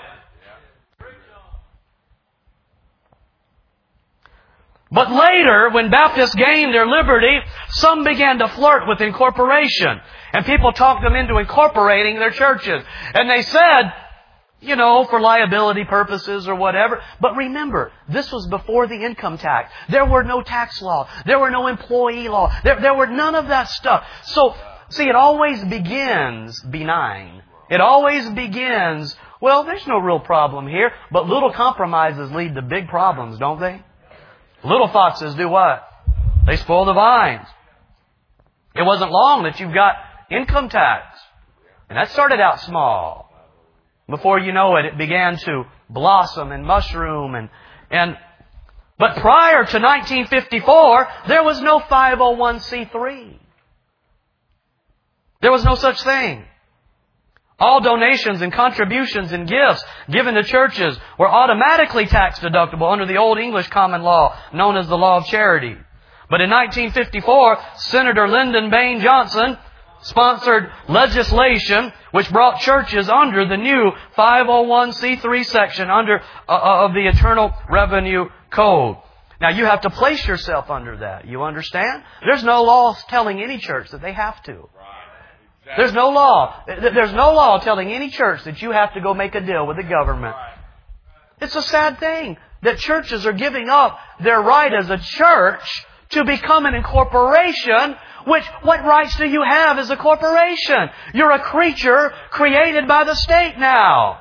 But later, when Baptists gained their liberty, some began to flirt with incorporation. And people talked them into incorporating their churches. And they said, you know, for liability purposes or whatever. But remember, this was before the income tax. There were no tax law. There were no employee law. There, there were none of that stuff. So, see, it always begins benign. It always begins, well, there's no real problem here. But little compromises lead to big problems, don't they? Little foxes do what? They spoil the vines. It wasn't long that you've got income tax. And that started out small. Before you know it, it began to blossom and mushroom. and and But prior to nineteen fifty-four, there was no five oh one c three. There was no such thing. All donations and contributions and gifts given to churches were automatically tax deductible under the Old English common law, known as the law of charity. But in nineteen fifty-four, Senator Lyndon Baines Johnson sponsored legislation which brought churches under the new five oh one c three section under uh, of the Internal Revenue Code. Now you have to place yourself under that. You understand? There's no law telling any church that they have to. There's no law. There's no law telling any church that you have to go make a deal with the government. It's a sad thing that churches are giving up their right as a church to become an incorporation. Which, what rights do you have as a corporation? You're a creature created by the state now.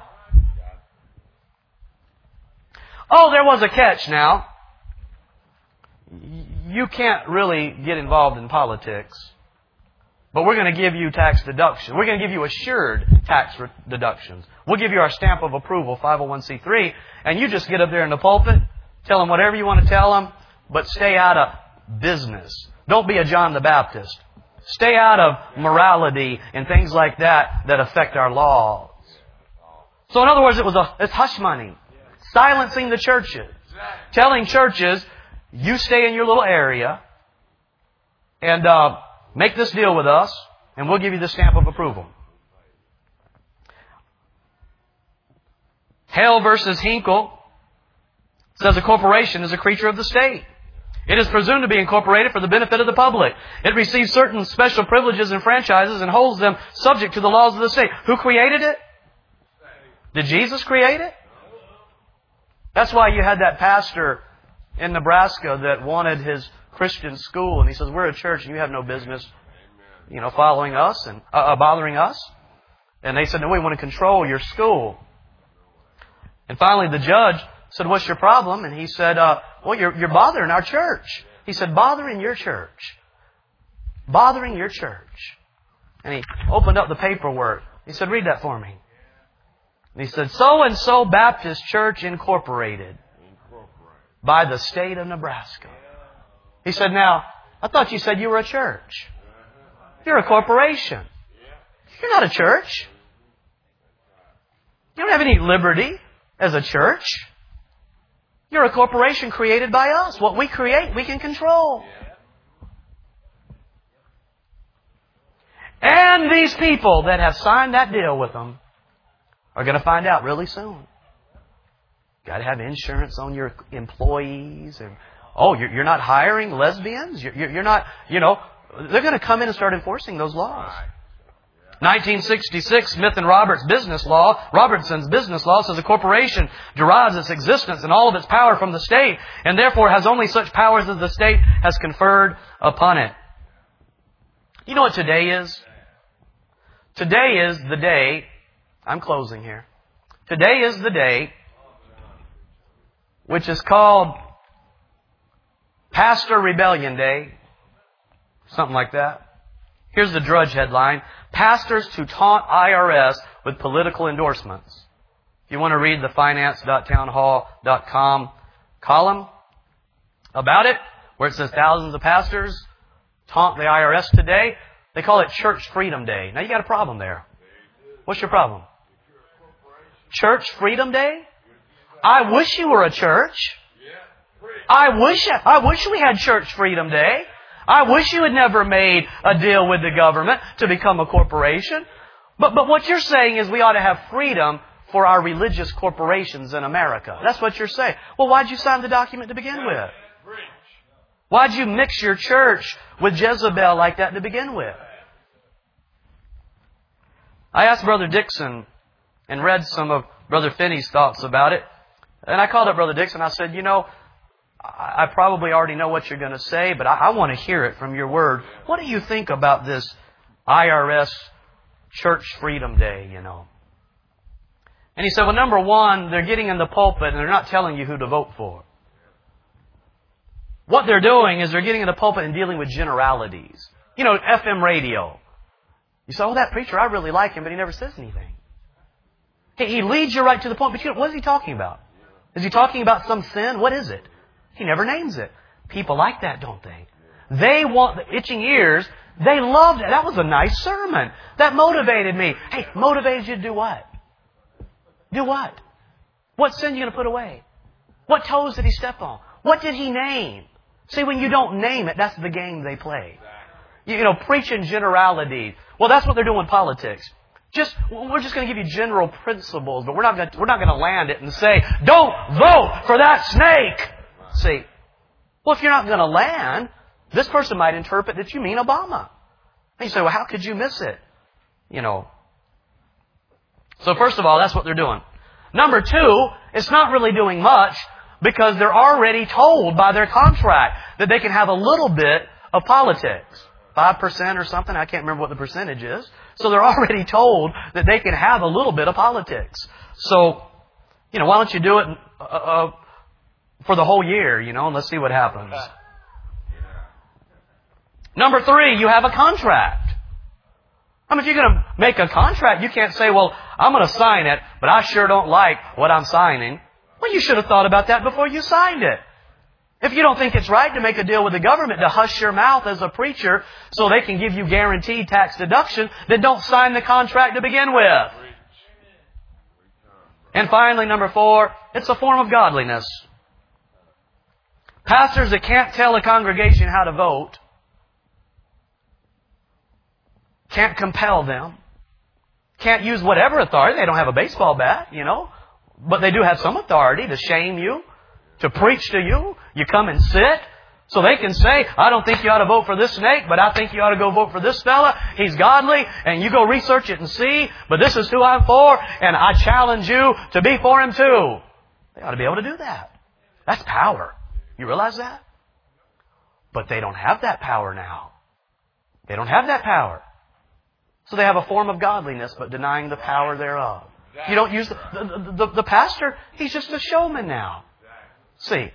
Oh, there was a catch now. You can't really get involved in politics. But we're going to give you tax deduction. We're going to give you assured tax re- deductions. We'll give you our stamp of approval, five oh one c three, and you just get up there in the pulpit, tell them whatever you want to tell them, but stay out of business. Don't be a John the Baptist. Stay out of morality and things like that that affect our laws. So in other words, it was a it's hush money. Silencing the churches. Telling churches, you stay in your little area and uh, make this deal with us and we'll give you the stamp of approval. Hale versus Hinkle says a corporation is a creature of the state. It is presumed to be incorporated for the benefit of the public. It receives certain special privileges and franchises and holds them subject to the laws of the state. Who created it? Did Jesus create it? That's why you had that pastor in Nebraska that wanted his Christian school, and he says, we're a church and you have no business, you know, following us and uh, bothering us. And they said, no, we want to control your school. And finally the judge said, what's your problem? And he said, uh, well, you're, you're bothering our church. He said, bothering your church. Bothering your church. And he opened up the paperwork. He said, read that for me. And he said, So-and-so Baptist Church Incorporated by the state of Nebraska. He said, now, I thought you said you were a church. You're a corporation. You're not a church. You don't have any liberty as a church. You're a corporation created by us. What we create, we can control. And these people that have signed that deal with them are going to find out really soon. Got to have insurance on your employees. And oh, you're, you're not hiring lesbians? You're, you're not, you know, they're going to come in and start enforcing those laws. nineteen sixty-six, Smith and Roberts business law, Robertson's business law says a corporation derives its existence and all of its power from the state and therefore has only such powers as the state has conferred upon it. You know what today is? Today is the day, I'm closing here. Today is the day which is called Pastor Rebellion Day. Something like that. Here's the Drudge headline. Pastors to taunt I R S with political endorsements. If you want to read the finance dot townhall dot com column about it, where it says thousands of pastors taunt the I R S today, they call it Church Freedom Day. Now you got a problem there. What's your problem? Church Freedom Day? I wish you were a church. I wish I wish we had Church Freedom Day. I wish you had never made a deal with the government to become a corporation. But but what you're saying is we ought to have freedom for our religious corporations in America. That's what you're saying. Well, why'd you sign the document to begin with? Why'd you mix your church with Jezebel like that to begin with? I asked Brother Dixon and read some of Brother Finney's thoughts about it. And I called up Brother Dixon. I said, you know, I probably already know what you're going to say, but I, I want to hear it from your word. What do you think about this I R S Church Freedom Day, you know? And he said, well, number one, they're getting in the pulpit and they're not telling you who to vote for. What they're doing is they're getting in the pulpit and dealing with generalities. You know, F M radio. You say, oh, that preacher, I really like him, but he never says anything. He, he leads you right to the point, but you know, what is he talking about? Is he talking about some sin? What is it? He never names it. People like that, don't they? They want the itching ears. They loved it. That was a nice sermon. That motivated me. Hey, motivated you to do what? Do what? What sin are you going to put away? What toes did he step on? What did he name? See, when you don't name it, that's the game they play. You know, preaching generality. Well, that's what they're doing in politics. Just, we're just going to give you general principles, but we're not going to, we're not going to land it and say, don't vote for that snake. See, well, if you're not going to land, this person might interpret that you mean Obama. And you say, well, how could you miss it? You know. So first of all, that's what they're doing. Number two, it's not really doing much because they're already told by their contract that they can have a little bit of politics. five percent or something. I can't remember what the percentage is. So they're already told that they can have a little bit of politics. So, you know, why don't you do it uh, uh, for the whole year, you know, and let's see what happens. Number three, you have a contract. I mean, if you're going to make a contract, you can't say, well, I'm going to sign it, but I sure don't like what I'm signing. Well, you should have thought about that before you signed it. If you don't think it's right to make a deal with the government to hush your mouth as a preacher so they can give you guaranteed tax deduction, then don't sign the contract to begin with. And finally, number four, it's a form of godliness. Pastors that can't tell a congregation how to vote, can't compel them, can't use whatever authority. They don't have a baseball bat, you know, but they do have some authority to shame you, to preach to you. You come and sit so they can say, I don't think you ought to vote for this snake, but I think you ought to go vote for this fella. He's godly, and you go research it and see, but this is who I'm for, and I challenge you to be for him too. They ought to be able to do that. That's power. You realize that? But they don't have that power now. They don't have that power. So they have a form of godliness, but denying the power thereof. You don't use the, the, the, the pastor, he's just a showman now. See,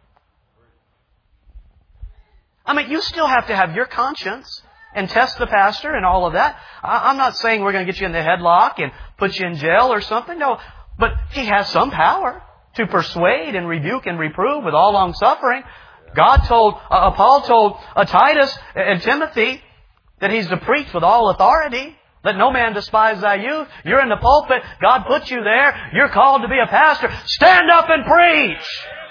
I mean, you still have to have your conscience and test the pastor and all of that. I'm not saying we're going to get you in the headlock and put you in jail or something. No, but he has some power to persuade and rebuke and reprove with all long suffering. God told, uh, Paul told uh, Titus and Timothy that he's to preach with all authority. Let no man despise thy youth. You're in the pulpit. God put you there. You're called to be a pastor. Stand up and preach.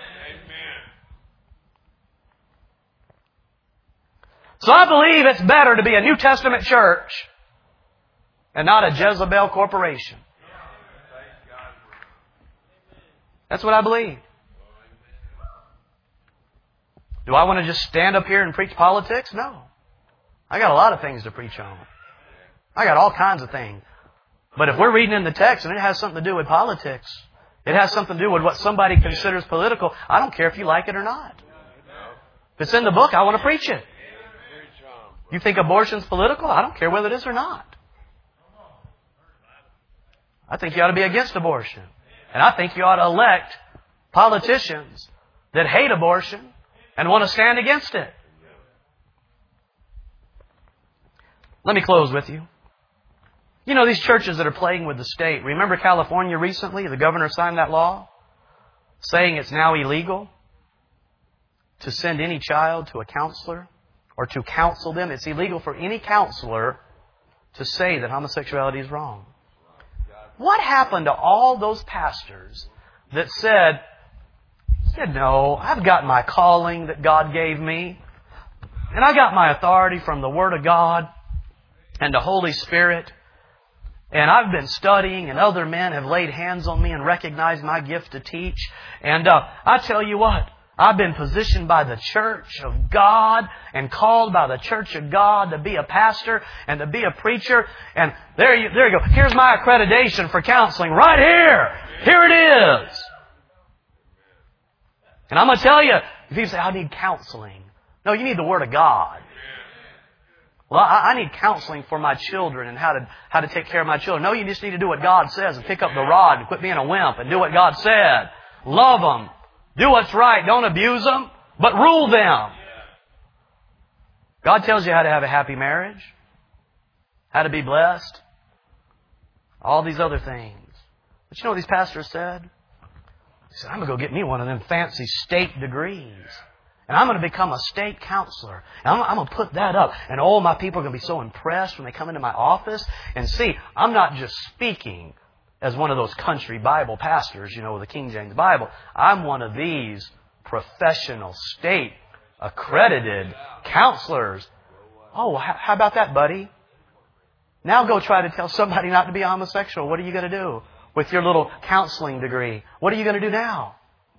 So I believe it's better to be a New Testament church and not a Jezebel corporation. That's what I believe. Do I want to just stand up here and preach politics? No. I got a lot of things to preach on. I got all kinds of things. But if we're reading in the text and it has something to do with politics, it has something to do with what somebody considers political, I don't care if you like it or not. If it's in the book, I want to preach it. You think abortion's political? I don't care whether it is or not. I think you ought to be against abortion. And I think you ought to elect politicians that hate abortion and want to stand against it. Let me close with you. You know, these churches that are playing with the state. Remember California recently? The governor signed that law saying it's now illegal to send any child to a counselor or to counsel them. It's illegal for any counselor to say that homosexuality is wrong. What happened to all those pastors that said, said, no, I've got my calling that God gave me, and I got my authority from the Word of God and the Holy Spirit, and I've been studying, and other men have laid hands on me and recognized my gift to teach. And uh, I tell you what, I've been positioned by the Church of God and called by the Church of God to be a pastor and to be a preacher. And there you, there you go. Here's my accreditation for counseling right here. Here it is. And I'm going to tell you, if you say, I need counseling. No, you need the Word of God. Well, I, I need counseling for my children and how to how to take care of my children. No, you just need to do what God says and pick up the rod and quit being a wimp and do what God said. Love them. Do what's right. Don't abuse them, but rule them. God tells you how to have a happy marriage, how to be blessed, all these other things. But you know what these pastors said? He said, I'm going to go get me one of them fancy state degrees. And I'm going to become a state counselor. And I'm, I'm going to put that up. And all my people are going to be so impressed when they come into my office. And see, I'm not just speaking as one of those country Bible pastors, you know, with the King James Bible. I'm one of these professional, state, accredited counselors. Oh, how about that, buddy? Now go try to tell somebody not to be homosexual. What are you going to do with your little counseling degree? What are you going to do now?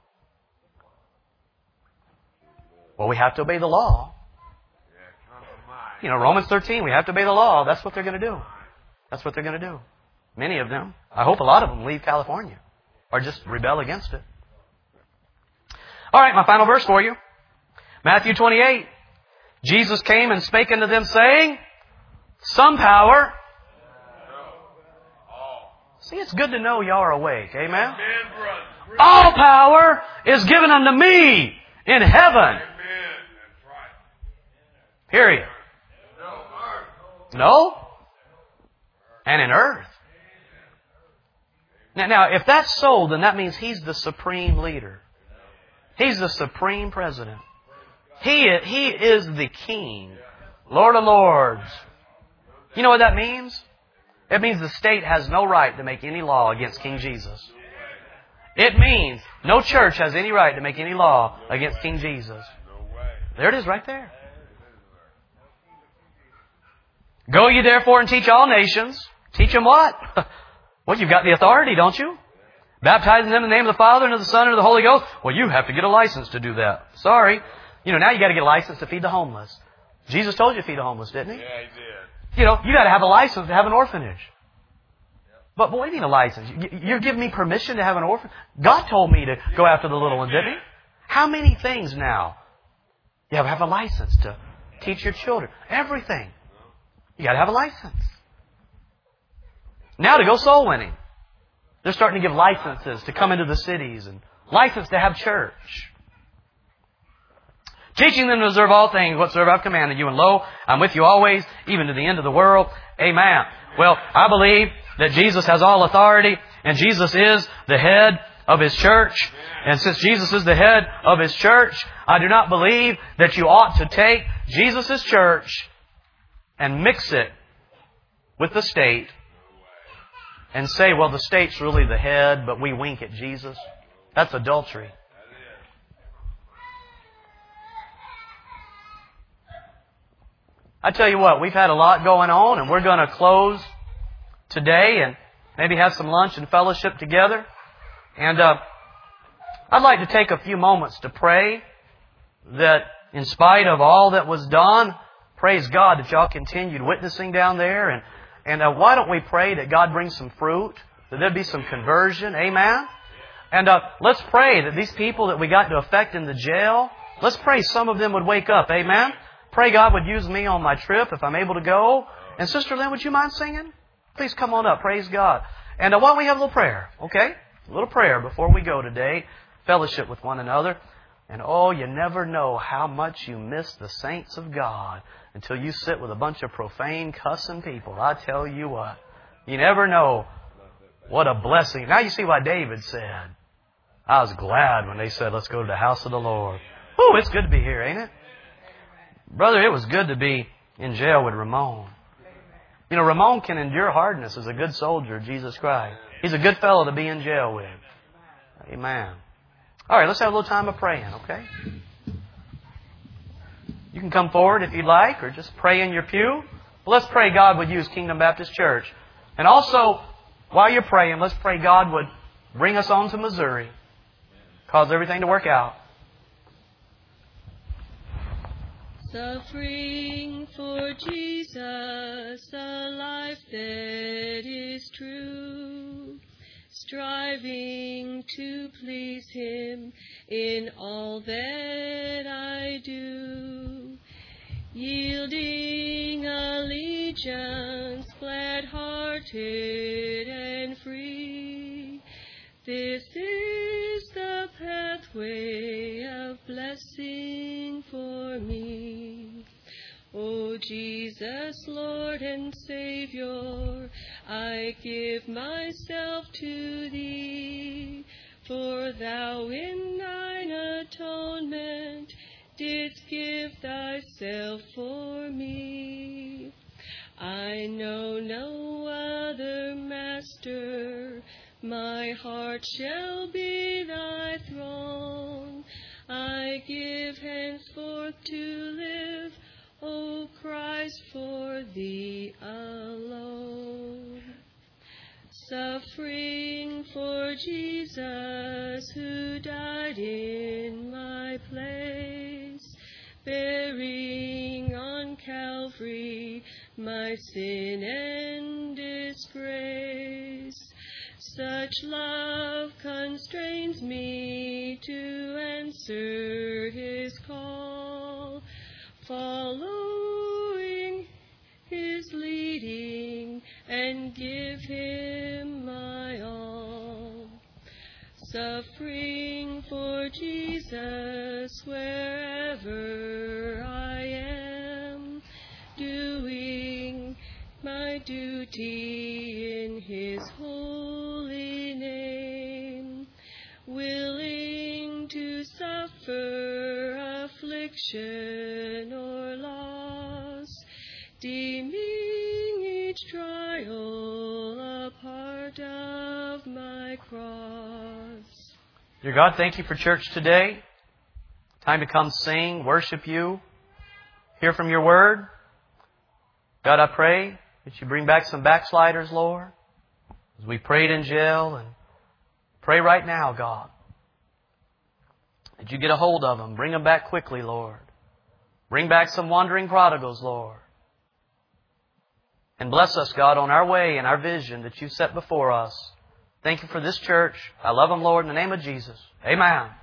Well, we have to obey the law. You know, Romans thirteen, we have to obey the law. That's what they're going to do. That's what they're going to do. Many of them, I hope a lot of them, leave California or just rebel against it. All right, my final verse for you. Matthew twenty-eight. Jesus came and spake unto them, saying, some power. See, it's good to know y'all are awake. Amen? All power is given unto me in heaven. Period. No? And in earth. Now, now, if that's so, then that means He's the supreme leader. He's the supreme president. He, he is the King, Lord of Lords. You know what that means? It means the state has no right to make any law against King Jesus. It means no church has any right to make any law against King Jesus. There it is right there. Go ye therefore and teach all nations. Teach them what? Well, you've got the authority, don't you? Baptizing them in the name of the Father and of the Son and of the Holy Ghost. Well, you have to get a license to do that. Sorry. You know, now you got to get a license to feed the homeless. Jesus told you to feed the homeless, didn't He? Yeah, He did. You know, you got to have a license to have an orphanage. But, but what do you mean a license? You're giving me permission to have an orphan? God told me to go after the little ones, didn't He? How many things now? You have to have a license to teach your children. Everything. You got to have a license. Now to go soul winning. They're starting to give licenses to come into the cities and license to have church. Teaching them to observe all things whatsoever I've commanded you. And lo, I'm with you always, even to the end of the world. Amen. Well, I believe that Jesus has all authority and Jesus is the head of His church. And since Jesus is the head of His church, I do not believe that you ought to take Jesus' church and mix it with the state and say, well, the state's really the head, but we wink at Jesus. That's adultery. I tell you what, we've had a lot going on, and we're going to close today and maybe have some lunch and fellowship together. And uh, I'd like to take a few moments to pray that in spite of all that was done, praise God that y'all continued witnessing down there. And, and uh, why don't we pray that God brings some fruit, that there'd be some conversion. Amen? And uh, let's pray that these people that we got to affect in the jail, let's pray some of them would wake up. Amen? Pray God would use me on my trip if I'm able to go. And Sister Lynn, would you mind singing? Please come on up. Praise God. And uh, why don't we have a little prayer, okay? A little prayer before we go today. Fellowship with one another. And oh, you never know how much you miss the saints of God until you sit with a bunch of profane, cussing people. I tell you what. You never know what a blessing. Now you see why David said, I was glad when they said, let's go to the house of the Lord. Whew, it's good to be here, ain't it? Brother, it was good to be in jail with Ramon. You know, Ramon can endure hardness as a good soldier of Jesus Christ. He's a good fellow to be in jail with. Amen. All right, let's have a little time of praying, okay? You can come forward if you'd like, or just pray in your pew. But let's pray God would use Kingdom Baptist Church. And also, while you're praying, let's pray God would bring us on to Missouri. Cause everything to work out. Suffering for Jesus, a life that is true, striving to please Him in all that I do, yielding allegiance, glad-hearted and free. This is the pathway of blessing for me. O Jesus, Lord and Savior, I give myself to Thee, for Thou in Thine atonement didst give thyself for me. I know no other master, my heart shall be thy throne. I give henceforth to live, O Christ, for thee alone. Suffering for Jesus, who died in my place, bearing on Calvary my sin and disgrace. Such love constrains me to answer his call, following his leading and give him my all. Suffering for Jesus wherever I am, doing my duty in his holy name, willing to suffer affliction or loss, deeming each trial a part of my cross. Dear God, thank you for church today. Time to come sing, worship you, hear from your word. God, I pray that you bring back some backsliders, Lord, as we prayed in jail, and pray right now, God, that you get a hold of them. Bring them back quickly, Lord. Bring back some wandering prodigals, Lord. And bless us, God, on our way and our vision that you set before us. Thank you for this church. I love them, Lord, in the name of Jesus. Amen.